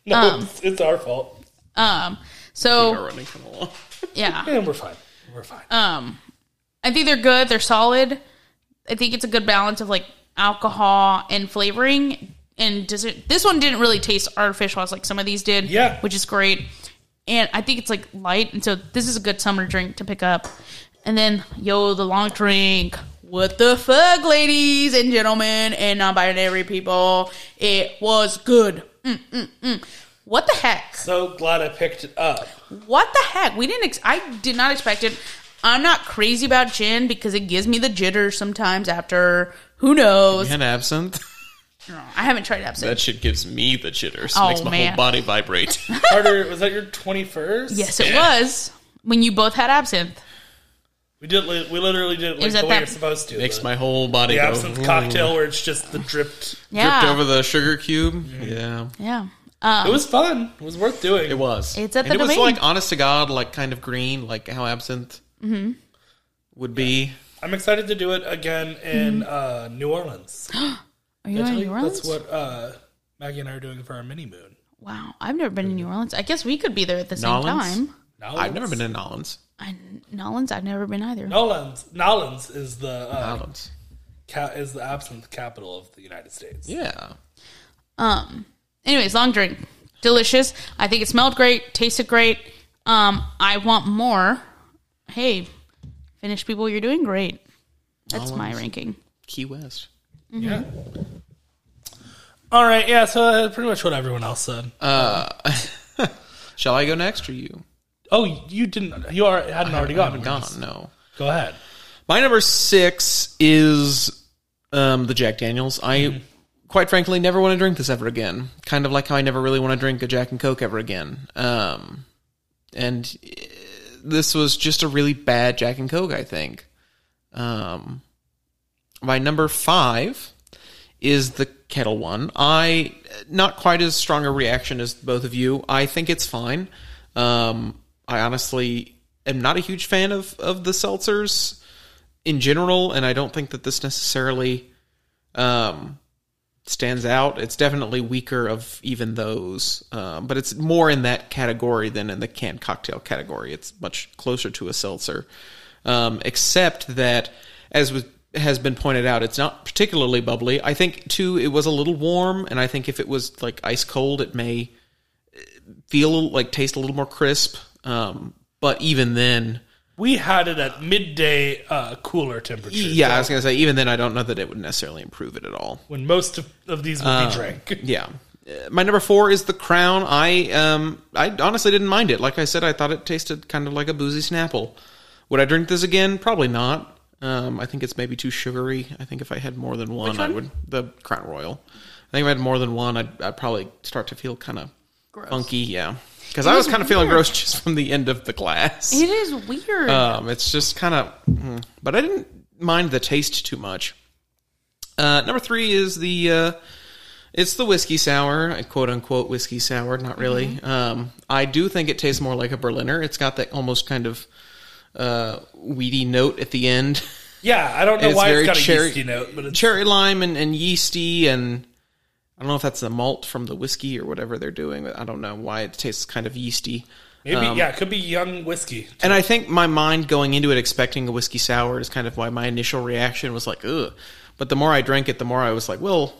No, Um, it's, it's our fault. Um, We so are running kind of long. yeah, Yeah, we're fine. We're fine. um, I think they're good. They're solid. I think it's a good balance of like alcohol and flavoring. And does it, this one didn't really taste artificial as like some of these did. Yeah. Which is great. And I think it's like light. And so this is a good summer drink to pick up. And then, yo, the long drink. What the fuck, ladies and gentlemen and non-binary people? It was good. Mm, mm, mm. What the heck? So glad I picked it up. What the heck? We didn't. Ex- I did not expect it. I'm not crazy about gin because it gives me the jitters sometimes after. Who knows? And absinthe. No, I haven't tried absinthe. That shit gives me the jitters. Oh, Makes my man. whole body vibrate. Carter, was that your twenty-first? Yes, it was when you both had absinthe. We did. li- We literally did it like was at the way that- you're supposed to. Makes the, my whole body the go. absinthe "Ooh." cocktail where it's just the dripped. Yeah, Dripped over the sugar cube. Yeah. yeah. Um, It was fun. It was worth doing. It was. It's at and the it was domain. like honest to God, like kind of green, like how absinthe Mm-hmm. would be. I'm excited to do it again in Mm-hmm. uh, New Orleans. Are you I in tell New you, Orleans? that's what uh, Maggie and I are doing for our mini moon. Wow, I've never been in New Orleans. I guess we could be there at the same Nolans? time. Nolans? I've never been to Nolans. I, Nolans, I've never been either. Nolans. Nolans is the uh, Nolans. ca- is the absinthe capital of the United States. Yeah. Um. Anyways, long drink, delicious. I think it smelled great, tasted great. Um. I want more. Hey, Finnish people, you're doing great. That's my Nolans. ranking. Key West. Yeah. All right. Yeah. So uh, pretty much what everyone else said. Uh, shall I go next or you? Oh, you didn't. You are hadn't already I gone. haven't We're gone, just- no. Go ahead. My number six is um, the Jack Daniels. I, Mm-hmm. quite frankly, never want to drink this ever again. Kind of like how I never really want to drink a Jack and Coke ever again. Um, and uh, this was just a really bad Jack and Coke, I think. Um, my number five is the Kettle One. I, not quite as strong a reaction as both of you. I think it's fine. Um, I honestly am not a huge fan of, of the seltzers in general, and I don't think that this necessarily um, stands out. It's definitely weaker of even those, um, but it's more in that category than in the canned cocktail category. It's much closer to a seltzer, um, except that, as was, has been pointed out, it's not particularly bubbly. I think, too, it was a little warm, and I think if it was like ice cold, it may feel like taste a little more crisp. Um, but even then, We had it at midday uh, cooler temperatures. yeah, so I was gonna say even then, I don't know that it would necessarily improve it at all. when most of, of these would be drank. Yeah, Uh, my number four is the Crown. I um, I honestly didn't mind it. Like I said, I thought it tasted kind of like a boozy Snapple. Would I drink this again? Probably not. Um, I think it's maybe too sugary. I think if I had more than one, Which I one? would. The Crown Royal. I think if I had more than one, I'd, I'd probably start to feel kind of Gross. funky. Yeah, because I was is kind of feeling weird. gross just from the end of the glass. It is weird. Um, it's just kind of, mm, but I didn't mind the taste too much. Uh, number three is the, uh, it's the whiskey sour, quote unquote whiskey sour. Not really. Mm-hmm. Um, I do think it tastes more like a Berliner. It's got that almost kind of uh, weedy note at the end. Yeah, I don't know It's why very it's got a cherry- yeasty note, but it's Cherry lime and, and yeasty, and I don't know if that's the malt from the whiskey or whatever they're doing. But I don't know why it tastes kind of yeasty. maybe um, yeah, it could be young whiskey. And I think my mind going into it expecting a whiskey sour is kind of why my initial reaction was like, ugh. But the more I drank it, the more I was like, well,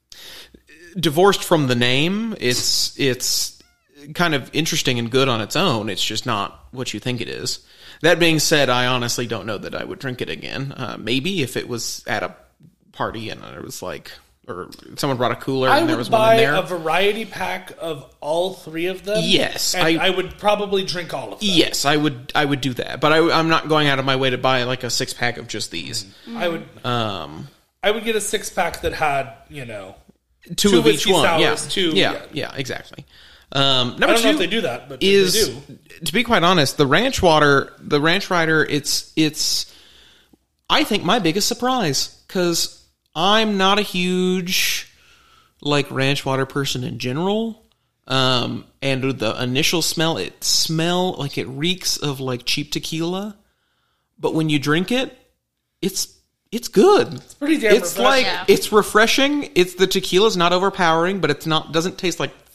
divorced from the name, it's it's kind of interesting and good on its own. It's just not what you think it is. That being said, I honestly don't know that I would drink it again. Uh, maybe if it was at a party and it was like, or someone brought a cooler I and there would was one buy in there. a variety pack of all three of them. Yes, and I- I, would probably drink all of them. Yes, I would. I would do that, but I, I'm not going out of my way to buy like a six pack of just these. I would. Um, I would get a six pack that had you know. two, Two of each whiskey one. sours, yeah, two- yeah, yeah. yeah, exactly. Um, number I don't two know if they do that, but is, if they do. to be quite honest, the ranch water, the ranch rider. It's it's. I think my biggest surprise because I'm not a huge like ranch water person in general. Um, and the initial smell, it smell like it reeks of like cheap tequila, but when you drink it, it's it's good. It's pretty damn It's refreshing. like Yeah. it's refreshing. It's the tequila's not overpowering, but it's not doesn't taste like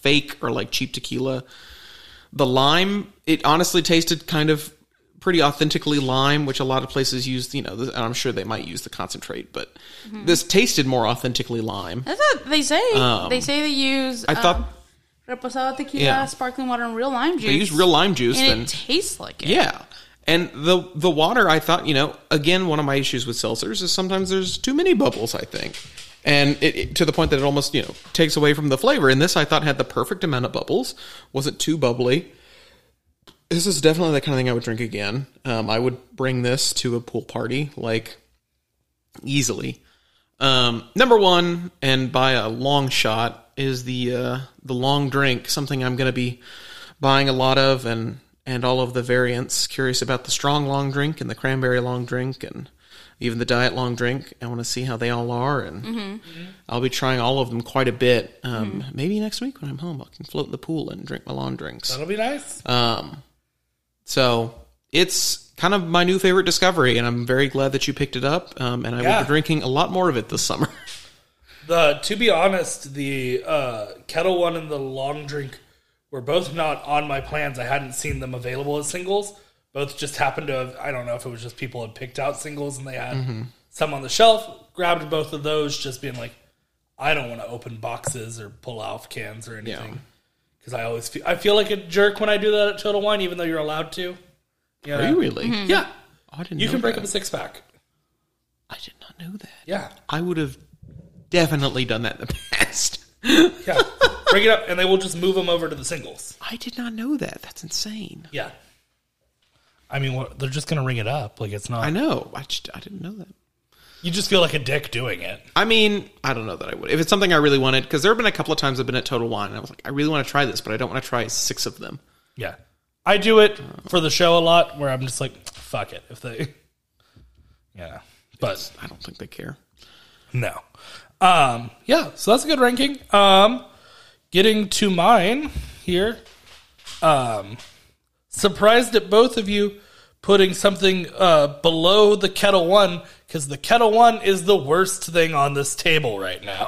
fake or like cheap tequila. The lime, it honestly tasted kind of pretty authentically lime, which a lot of places use, you know, and I'm sure they might use the concentrate, but mm-hmm. this tasted more authentically lime. That's what they say. Um, they say they use I thought, um, reposado tequila, yeah. sparkling water, and real lime juice. They use real lime juice. And then, it tastes like it. Yeah. And the the water, I thought, you know, again, one of my issues with seltzers is sometimes there's too many bubbles, I think. And it, it, to the point that it almost, you know, takes away from the flavor. And this, I thought, had the perfect amount of bubbles. Wasn't too bubbly. This is definitely the kind of thing I would drink again. Um, I would bring this to a pool party, like, easily. Um, number one, and by a long shot, is the uh, the long drink. Something I'm going to be buying a lot of, and, and all of the variants. Curious about the strong long drink and the cranberry long drink, and even the diet long drink. I want to see how they all are, and mm-hmm. I'll be trying all of them quite a bit. Um, mm-hmm. Maybe next week when I'm home, I can float in the pool and drink my long drinks. That'll be nice. Um, so it's kind of my new favorite discovery, and I'm very glad that you picked it up. Um, and I yeah. will be drinking a lot more of it this summer. The to be honest, the uh, Kettle One and the long drink were both not on my plans. I hadn't seen them available as singles. Both just happened to have, I don't know if it was just people had picked out singles and they had mm-hmm. some on the shelf, grabbed both of those, just being like, I don't want to open boxes or pull off cans or anything. Because yeah. I always feel, I feel like a jerk when I do that at Total Wine, even though you're allowed to. You know? Are you really? Mm-hmm. Yeah. Oh, I didn't you know can break that. up a six pack. I did not know that. Yeah. I would have definitely done that in the past. Yeah. Break it up and they will just move them over to the singles. I did not know that. That's insane. Yeah. I mean, what, they're just going to ring it up. Like, it's not... I know. I, just, I didn't know that. You just feel like a dick doing it. I mean, I don't know that I would. If it's something I really wanted, because there have been a couple of times I've been at Total Wine, and I was like, I really want to try this, but I don't want to try six of them. Yeah. I do it for the show a lot, where I'm just like, fuck it. If they... Yeah. But... It's, I don't think they care. No. Um, yeah, so that's a good ranking. Um, getting to mine here. Um... Surprised at both of you putting something uh, below the Kettle One, because the Kettle One is the worst thing on this table right now.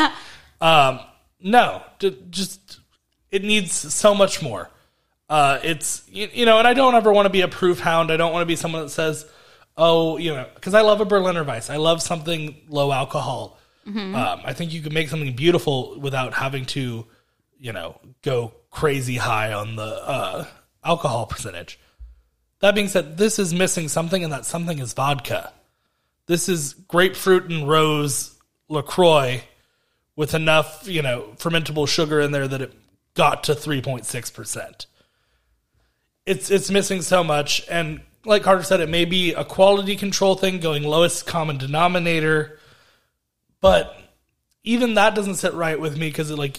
um, no, d- just it needs so much more. Uh, it's you, you know, and I don't ever want to be a proof hound. I don't want to be someone that says, "Oh, you know," because I love a Berliner Weiss. I love something low alcohol. Mm-hmm. Um, I think you can make something beautiful without having to, you know, go crazy high on the. Uh, alcohol percentage. That being said, this is missing something, and that something is vodka. This is grapefruit and rose LaCroix with enough, you know, fermentable sugar in there that it got to three point six percent. It's it's missing so much, and like Carter said, it may be a quality control thing, going lowest common denominator, but even that doesn't sit right with me, because it like...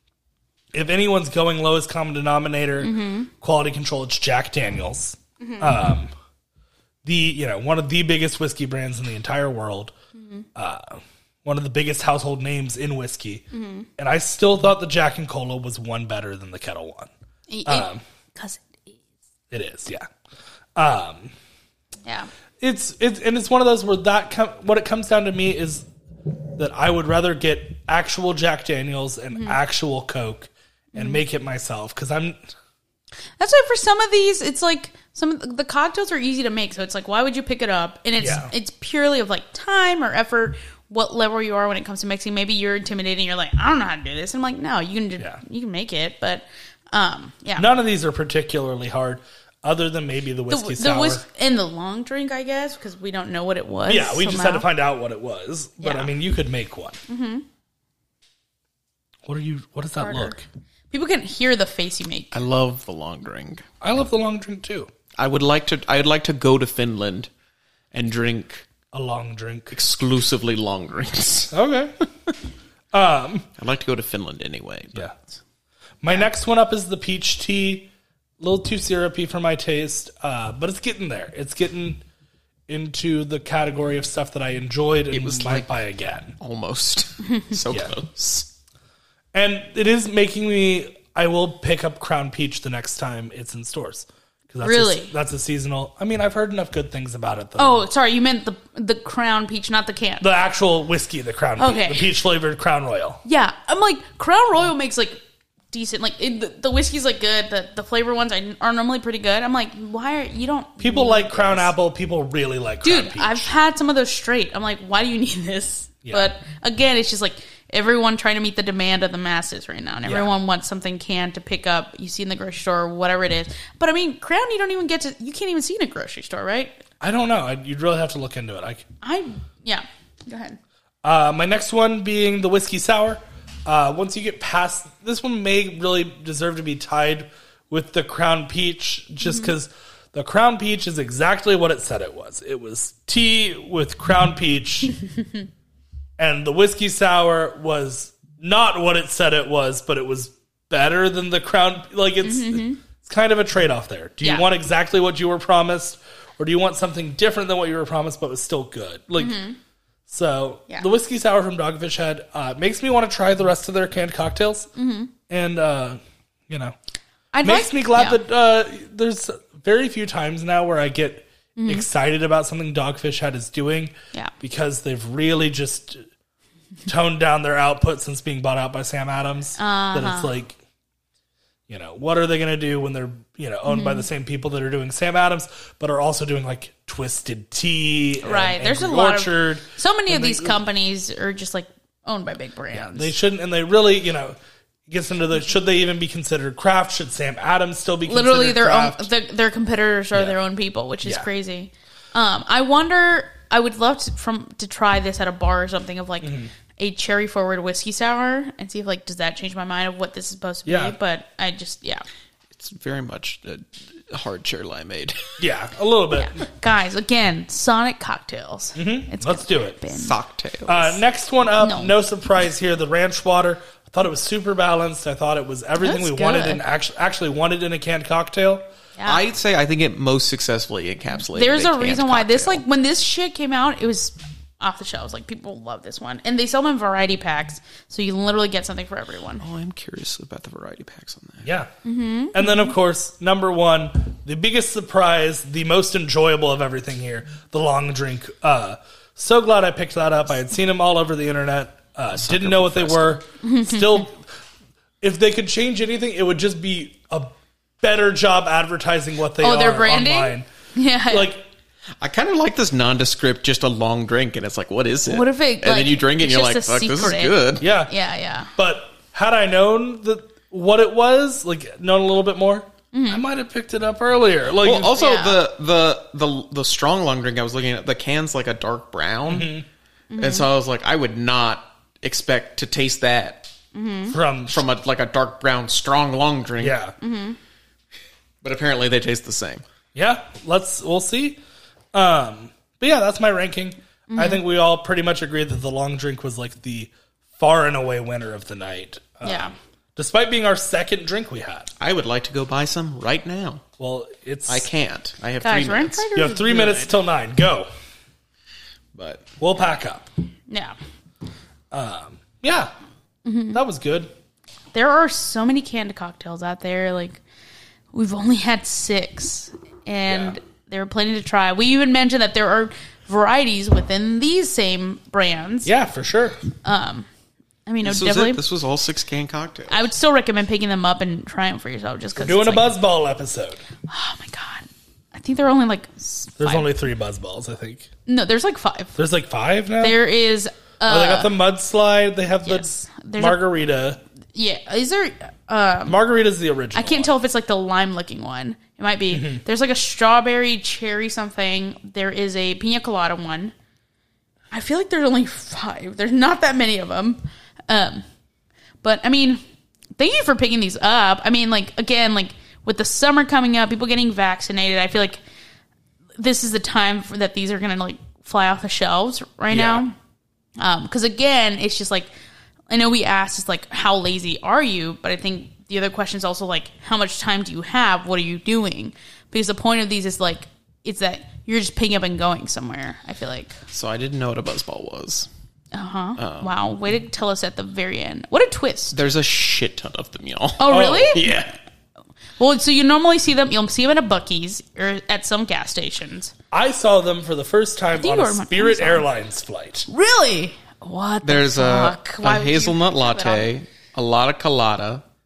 If anyone's going lowest common denominator, mm-hmm. quality control, it's Jack Daniel's. Mm-hmm. Um, the you know one of the biggest whiskey brands in the entire world, mm-hmm. uh, one of the biggest household names in whiskey, mm-hmm. and I still thought the Jack and Cola was one better than the Kettle One. Because um, it is. It is, yeah. Um, yeah. It's it's and it's one of those where that com- what it comes down to me is that I would rather get actual Jack Daniel's and mm-hmm. actual Coke. And mm-hmm. make it myself, because I'm... That's why for some of these, it's like, some of the cocktails are easy to make, so it's like, why would you pick it up? And it's yeah. it's purely of like time or effort, what level you are when it comes to mixing. Maybe you're intimidating, you're like, I don't know how to do this. And I'm like, no, you can do, yeah. you can make it, but um, yeah. None of these are particularly hard, other than maybe the whiskey the, sour. The whis- and the long drink, I guess, because we don't know what it was. Yeah, we somehow. just had to find out what it was. But yeah. I mean, you could make one. Mm-hmm. What are you? What does that Harder. look? People can hear the face you make. I love the long drink. I love the long drink too. I would like to. I'd like to go to Finland and drink a long drink, exclusively long drinks. Okay. um, I'd like to go to Finland anyway. But. Yeah. My yeah. next one up is the peach tea. A little too syrupy for my taste, uh, but it's getting there. It's getting into the category of stuff that I enjoyed and it was might like buy again. Almost. So yeah. close. And it is making me, I will pick up Crown Peach the next time it's in stores. That's really? A, that's a seasonal. I mean, I've heard enough good things about it, though. Oh, sorry. You meant the the Crown Peach, not the can. The actual whiskey, the Crown okay. Peach. The peach-flavored Crown Royal. Yeah. I'm like, Crown Royal makes, like, decent. Like it, the, the whiskey's like good. The the flavor ones are, are normally pretty good. I'm like, why are you don't? People like Crown Apple. People really like Crown Dude, Peach. I've had some of those straight. I'm like, why do you need this? Yeah. But again, it's just like everyone trying to meet the demand of the masses right now, and everyone Yeah. wants something canned to pick up. You see in the grocery store, or whatever it is. But I mean, Crown, you don't even get to. You can't even see in a grocery store, right? I don't know. I, you'd really have to look into it. I, I yeah. Go ahead. uh, my next one being the whiskey sour. Uh, once you get past this one, may really deserve to be tied with the Crown Peach, just because mm-hmm. the Crown Peach is exactly what it said it was. It was tea with Crown Peach, and the whiskey sour was not what it said it was, but it was better than the Crown. Like it's mm-hmm. it's kind of a trade off there. Do you yeah. want exactly what you were promised, or do you want something different than what you were promised, but was still good? Like. Mm-hmm. So, yeah. the whiskey sour from Dogfish Head uh, makes me want to try the rest of their canned cocktails. Mm-hmm. And, uh, you know, I'd makes like, me glad yeah. that uh, there's very few times now where I get mm-hmm. excited about something Dogfish Head is doing. Yeah. Because they've really just toned down their output since being bought out by Sam Adams. Uh-huh. That it's like, you know, what are they going to do when they're, you know, owned mm-hmm. by the same people that are doing Sam Adams, but are also doing like Twisted Tea, and right? There's Angry a lot Orchard. of so many of they, these companies are just like owned by big brands. Yeah, they shouldn't, and they really, you know, gets into the should they even be considered craft? Should Sam Adams still be considered literally their craft? own? The, their competitors are Yeah. their own people, which is Yeah. crazy. Um, I wonder. I would love to from to try this at a bar or something of like. Mm-hmm. A cherry forward whiskey sour and see if like does that change my mind of what this is supposed to Yeah. be. But I just yeah. It's very much a hard cherry limeade. Yeah, a little bit. Yeah. Guys, again, Sonic cocktails. Mm-hmm. It's Let's do it. Cocktails. Uh, next one up, No. no. surprise here, the ranch water. I thought it was super balanced. I thought it was everything That's we wanted good. in actually actually wanted in a canned cocktail. Yeah. I'd say I think it most successfully encapsulated. There's a canned reason why this cocktail. like when this shit came out, it was off the shelves. Like people love this one, and they sell them in variety packs, so you can literally get something for everyone. Oh, I'm curious about the variety packs on that. Yeah. Mm-hmm. And then, of course, number one, the biggest surprise, the most enjoyable of everything here, the long drink. Uh, so glad I picked that up. I had seen them all over the internet. Uh, didn't know what they were. Still, if they could change anything, it would just be a better job advertising what they Oh, are their branding? online. Yeah, Like, I kind of like this nondescript, just a long drink, and it's like, what is it? What if it, And like, then you drink it, and it's you're like, just a fuck, this is secret? good. yeah. yeah, yeah. But had I known that what it was, like known a little bit more, I might have picked it up earlier. Like, Well, also Yeah. the, the the the strong long drink I was looking at, the can's like a dark brown, Mm-hmm. and so I was like, I would not expect to taste that from from a like a dark brown strong long drink. yeah, But apparently they taste the same. yeah. Let's we'll see. Um, but yeah, that's my ranking. Mm-hmm. I think we all pretty much agreed that the long drink was like the far and away winner of the night. Um, Yeah. Despite being our second drink we had. I would like to go buy some right now. Well, it's I can't. I have Guys, three Ranch minutes. Riders you have is three good. minutes till nine. Go. But We'll pack up. Yeah. Yeah, that was good. There are so many canned cocktails out there. Like, we've only had six, and Yeah. there are plenty to try. We even mentioned that there are varieties within these same brands. Yeah, for sure. Um, I mean, this no, was definitely. it. This was all six can cocktails. I would still recommend picking them up and trying them for yourself, just because Doing a like, buzzball episode. Oh my god! I think there are only like s- There's five. only three buzzballs, I think. no. There's like five. There's like five now. There is. Uh, oh, they got the mudslide. They have yes. the There's a- margarita. yeah. Is there? Um, Margarita's the original. I can't one. tell if it's like the lime looking one. It might be. Mm-hmm. There's like a strawberry cherry something. There is a pina colada one. I feel like there's only five. There's not that many of them. Um, but I mean, thank you for picking these up. I mean, like again, like with the summer coming up, people getting vaccinated. I feel like this is the time for, that these are gonna like fly off the shelves right Yeah. now. Because again, it's just like I know we asked, it's like how lazy are you? But I think the other question is also like how much time do you have? What are you doing? Because the point of these is like it's that you're just picking up and going somewhere. I feel like. So I didn't know what a buzzball was. Uh huh. Wow. Way to tell us at the very end. What a twist. There's a shit ton of them, y'all. Oh, really? Yeah. Well, so you normally see them. You'll see them at a Buc-ee's or at some gas stations. I saw them for the first time think on you a were on Spirit Amazon. Airlines flight. Really? What? There's the a, fuck? a Why would you hazelnut have it on- latte, a lot of colada,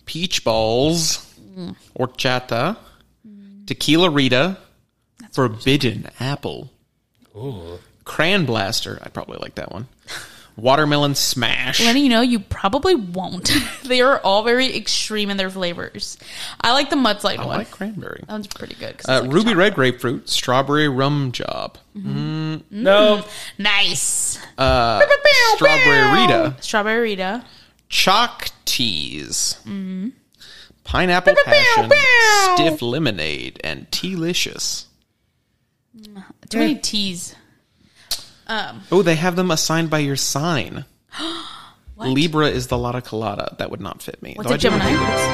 Peach Balls, mm. Horchata, mm. Tequila Rita, That's Forbidden Apple, Ooh. Cran Blaster. I probably like that one. Watermelon Smash. Letting you know, you probably won't. They are all very extreme in their flavors. I like the Mudslide I one. I like cranberry. That one's pretty good. Uh, like Ruby Red Grapefruit, Strawberry Rum Job. Mm-hmm. Mm. No. Nice. Uh, Strawberry Rita. Strawberry Rita. Chalk Teas. Mm-hmm. Pineapple Passion. Stiff Lemonade. And Tealicious. Too many T's. Um, oh, they have them assigned by your sign. Libra is the Lotta Colada. That would not fit me. What's a Gemini?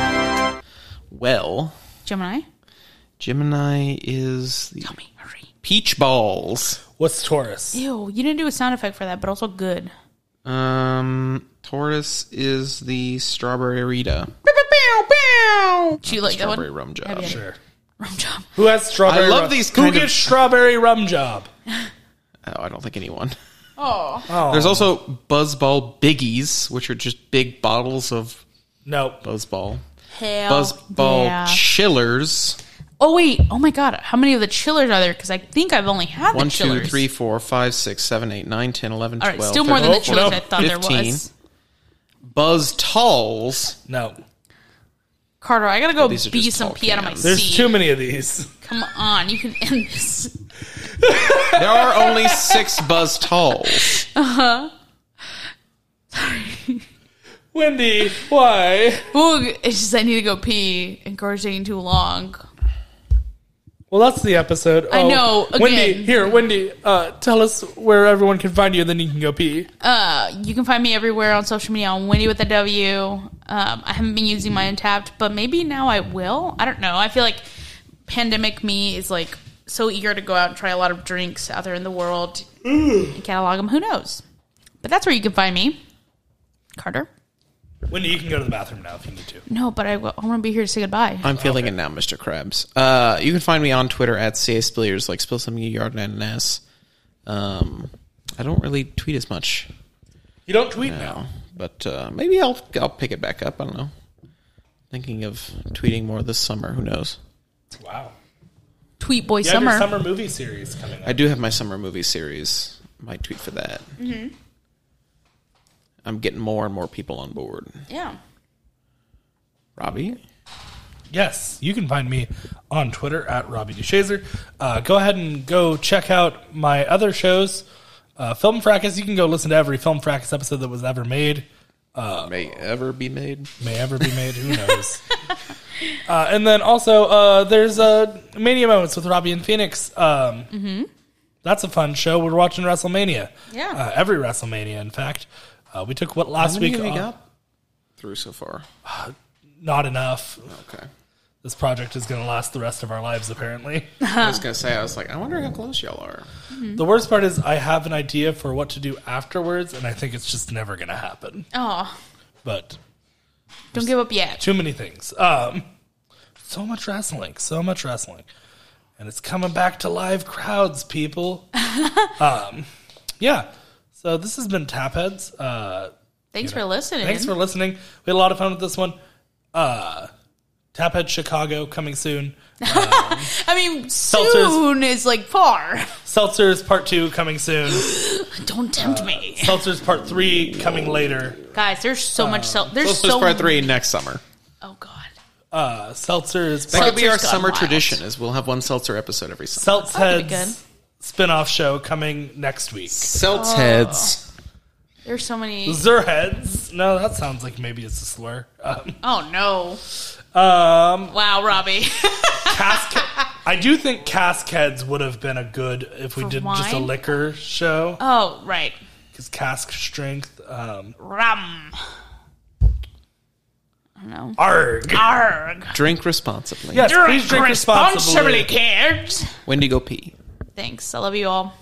Well, Gemini? Gemini is the Tell me, hurry. Peach Balls. What's Taurus? Ew, you didn't do a sound effect for that, but also good. Um, Taurus is the Strawberry Rita. Do you like that one? Strawberry Rum Job. Yeah. Sure. Rum Job. Who has strawberry? I love rum? these Who kind gets of- strawberry rum job? Oh, I don't think anyone. Oh. Oh, There's also Buzzball Biggies, which are just big bottles of no. Buzzball. Hell Buzzball yeah. Chillers. Oh, wait. Oh, my God. How many of the chillers are there? Because I think I've only had the One, chillers. two, three, four, five, six, seven, eight, nine, ten, eleven, All right, twelve, still more than the thirteen, chillers no, I thought fifteen. there was. Buzz Talls. No. Carter, I gotta go these are B just some tall pee out of my cans. There's seat. too many of these. Come on, you can end this. There are only six Buzz Talls. Wendy, why? Ooh, it's just I need to go pee, and Carter's taking too long. Well, that's the episode. I Oh, know, again. Wendy, here, Wendy, uh, tell us where everyone can find you, and then you can go pee. Uh, you can find me everywhere on social media on Wendy with a W. Um, I haven't been using my Untapped, but maybe now I will. I don't know. I feel like pandemic me is like so eager to go out and try a lot of drinks out there in the world Mm. and catalog them. Who knows? But that's where you can find me. Carter? Wendy, you can go to the bathroom now if you need to. No, but I, I want to be here to say goodbye. I'm feeling it now, Mister Krabs. Uh, you can find me on Twitter at C A Spilliers, like spill something you yard and an ass. Um, I don't really tweet as much You don't tweet now, now. but uh, maybe I'll I'll pick it back up. I don't know. Thinking of tweeting more this summer. Who knows? Wow. Tweet Boy You Summer. have your summer movie series coming up. I do have my summer movie series. Might tweet for that. Mm-hmm. I'm getting more and more people on board. Yeah. Robbie? Yes, you can find me on Twitter at Robbie DeShazer. Uh, go ahead and go check out my other shows. Uh, Film Fracas, you can go listen to every Film Fracas episode that was ever made. Uh, May ever be made? May ever be made, who knows. uh, and then also, uh, there's uh, Mania Moments with Robbie and Phoenix. Um, mm-hmm. That's a fun show. We're watching WrestleMania. Yeah. Uh, every WrestleMania, in fact. Uh, we took what last How many week? have you uh, got through so far? Not enough. Okay. This project is going to last the rest of our lives, apparently. I was going to say, I was like, I wonder how close y'all are. Mm-hmm. The worst part is I have an idea for what to do afterwards, and I think it's just never going to happen. Oh, But don't give up yet. too many things. Um, so much wrestling. So much wrestling. And it's coming back to live crowds, people. um, yeah. So this has been Tapheads. Uh, Thanks you know, for listening. Thanks for listening. We had a lot of fun with this one. Uh, Taphead Chicago coming soon. I mean, Seltzers. soon is like far. Seltzers Part two coming soon. Don't tempt Uh, me. Seltzers Part three coming later. Guys, there's so much sel- There's Let's so part three next summer. Oh, God. Uh, Seltzers. That could be our Seltzer's gone summer wild. tradition, is we'll have one seltzer episode every summer. That'd be good. Seltzheads spin-off show coming next week. Seltz heads. There's so many. Zerheads. No, that sounds like maybe it's a slur. Um, Oh, no. um, Wow, Robbie. Cask- I do think Caskheads would have been a good if we For did just a wine? liquor show. Oh, right. Because cask strength. Um, Rum. I don't know. arg. Arg. Drink responsibly. Yes, please drink responsibly. kids. Wendy, go pee. Thanks. I love you all.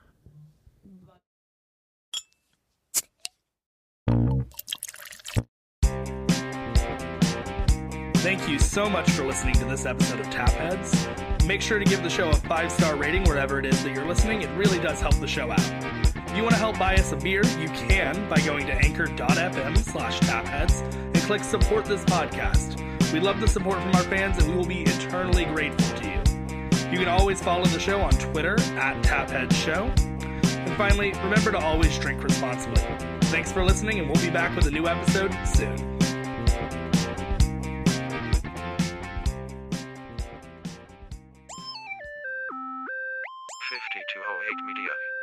Thank you so much for listening to this episode of Tapheads. Make sure to give the show a five-star rating wherever it is that you're listening. It really does help the show out. If you want to help buy us a beer, you can by going to anchor.fm slash tapheads and click support this podcast. We love the support from our fans, and we will be eternally grateful to you. You can always follow the show on Twitter at TapheadsShow. And finally, remember to always drink responsibly. Thanks for listening, and we'll be back with a new episode soon. fifty-two oh eight Media.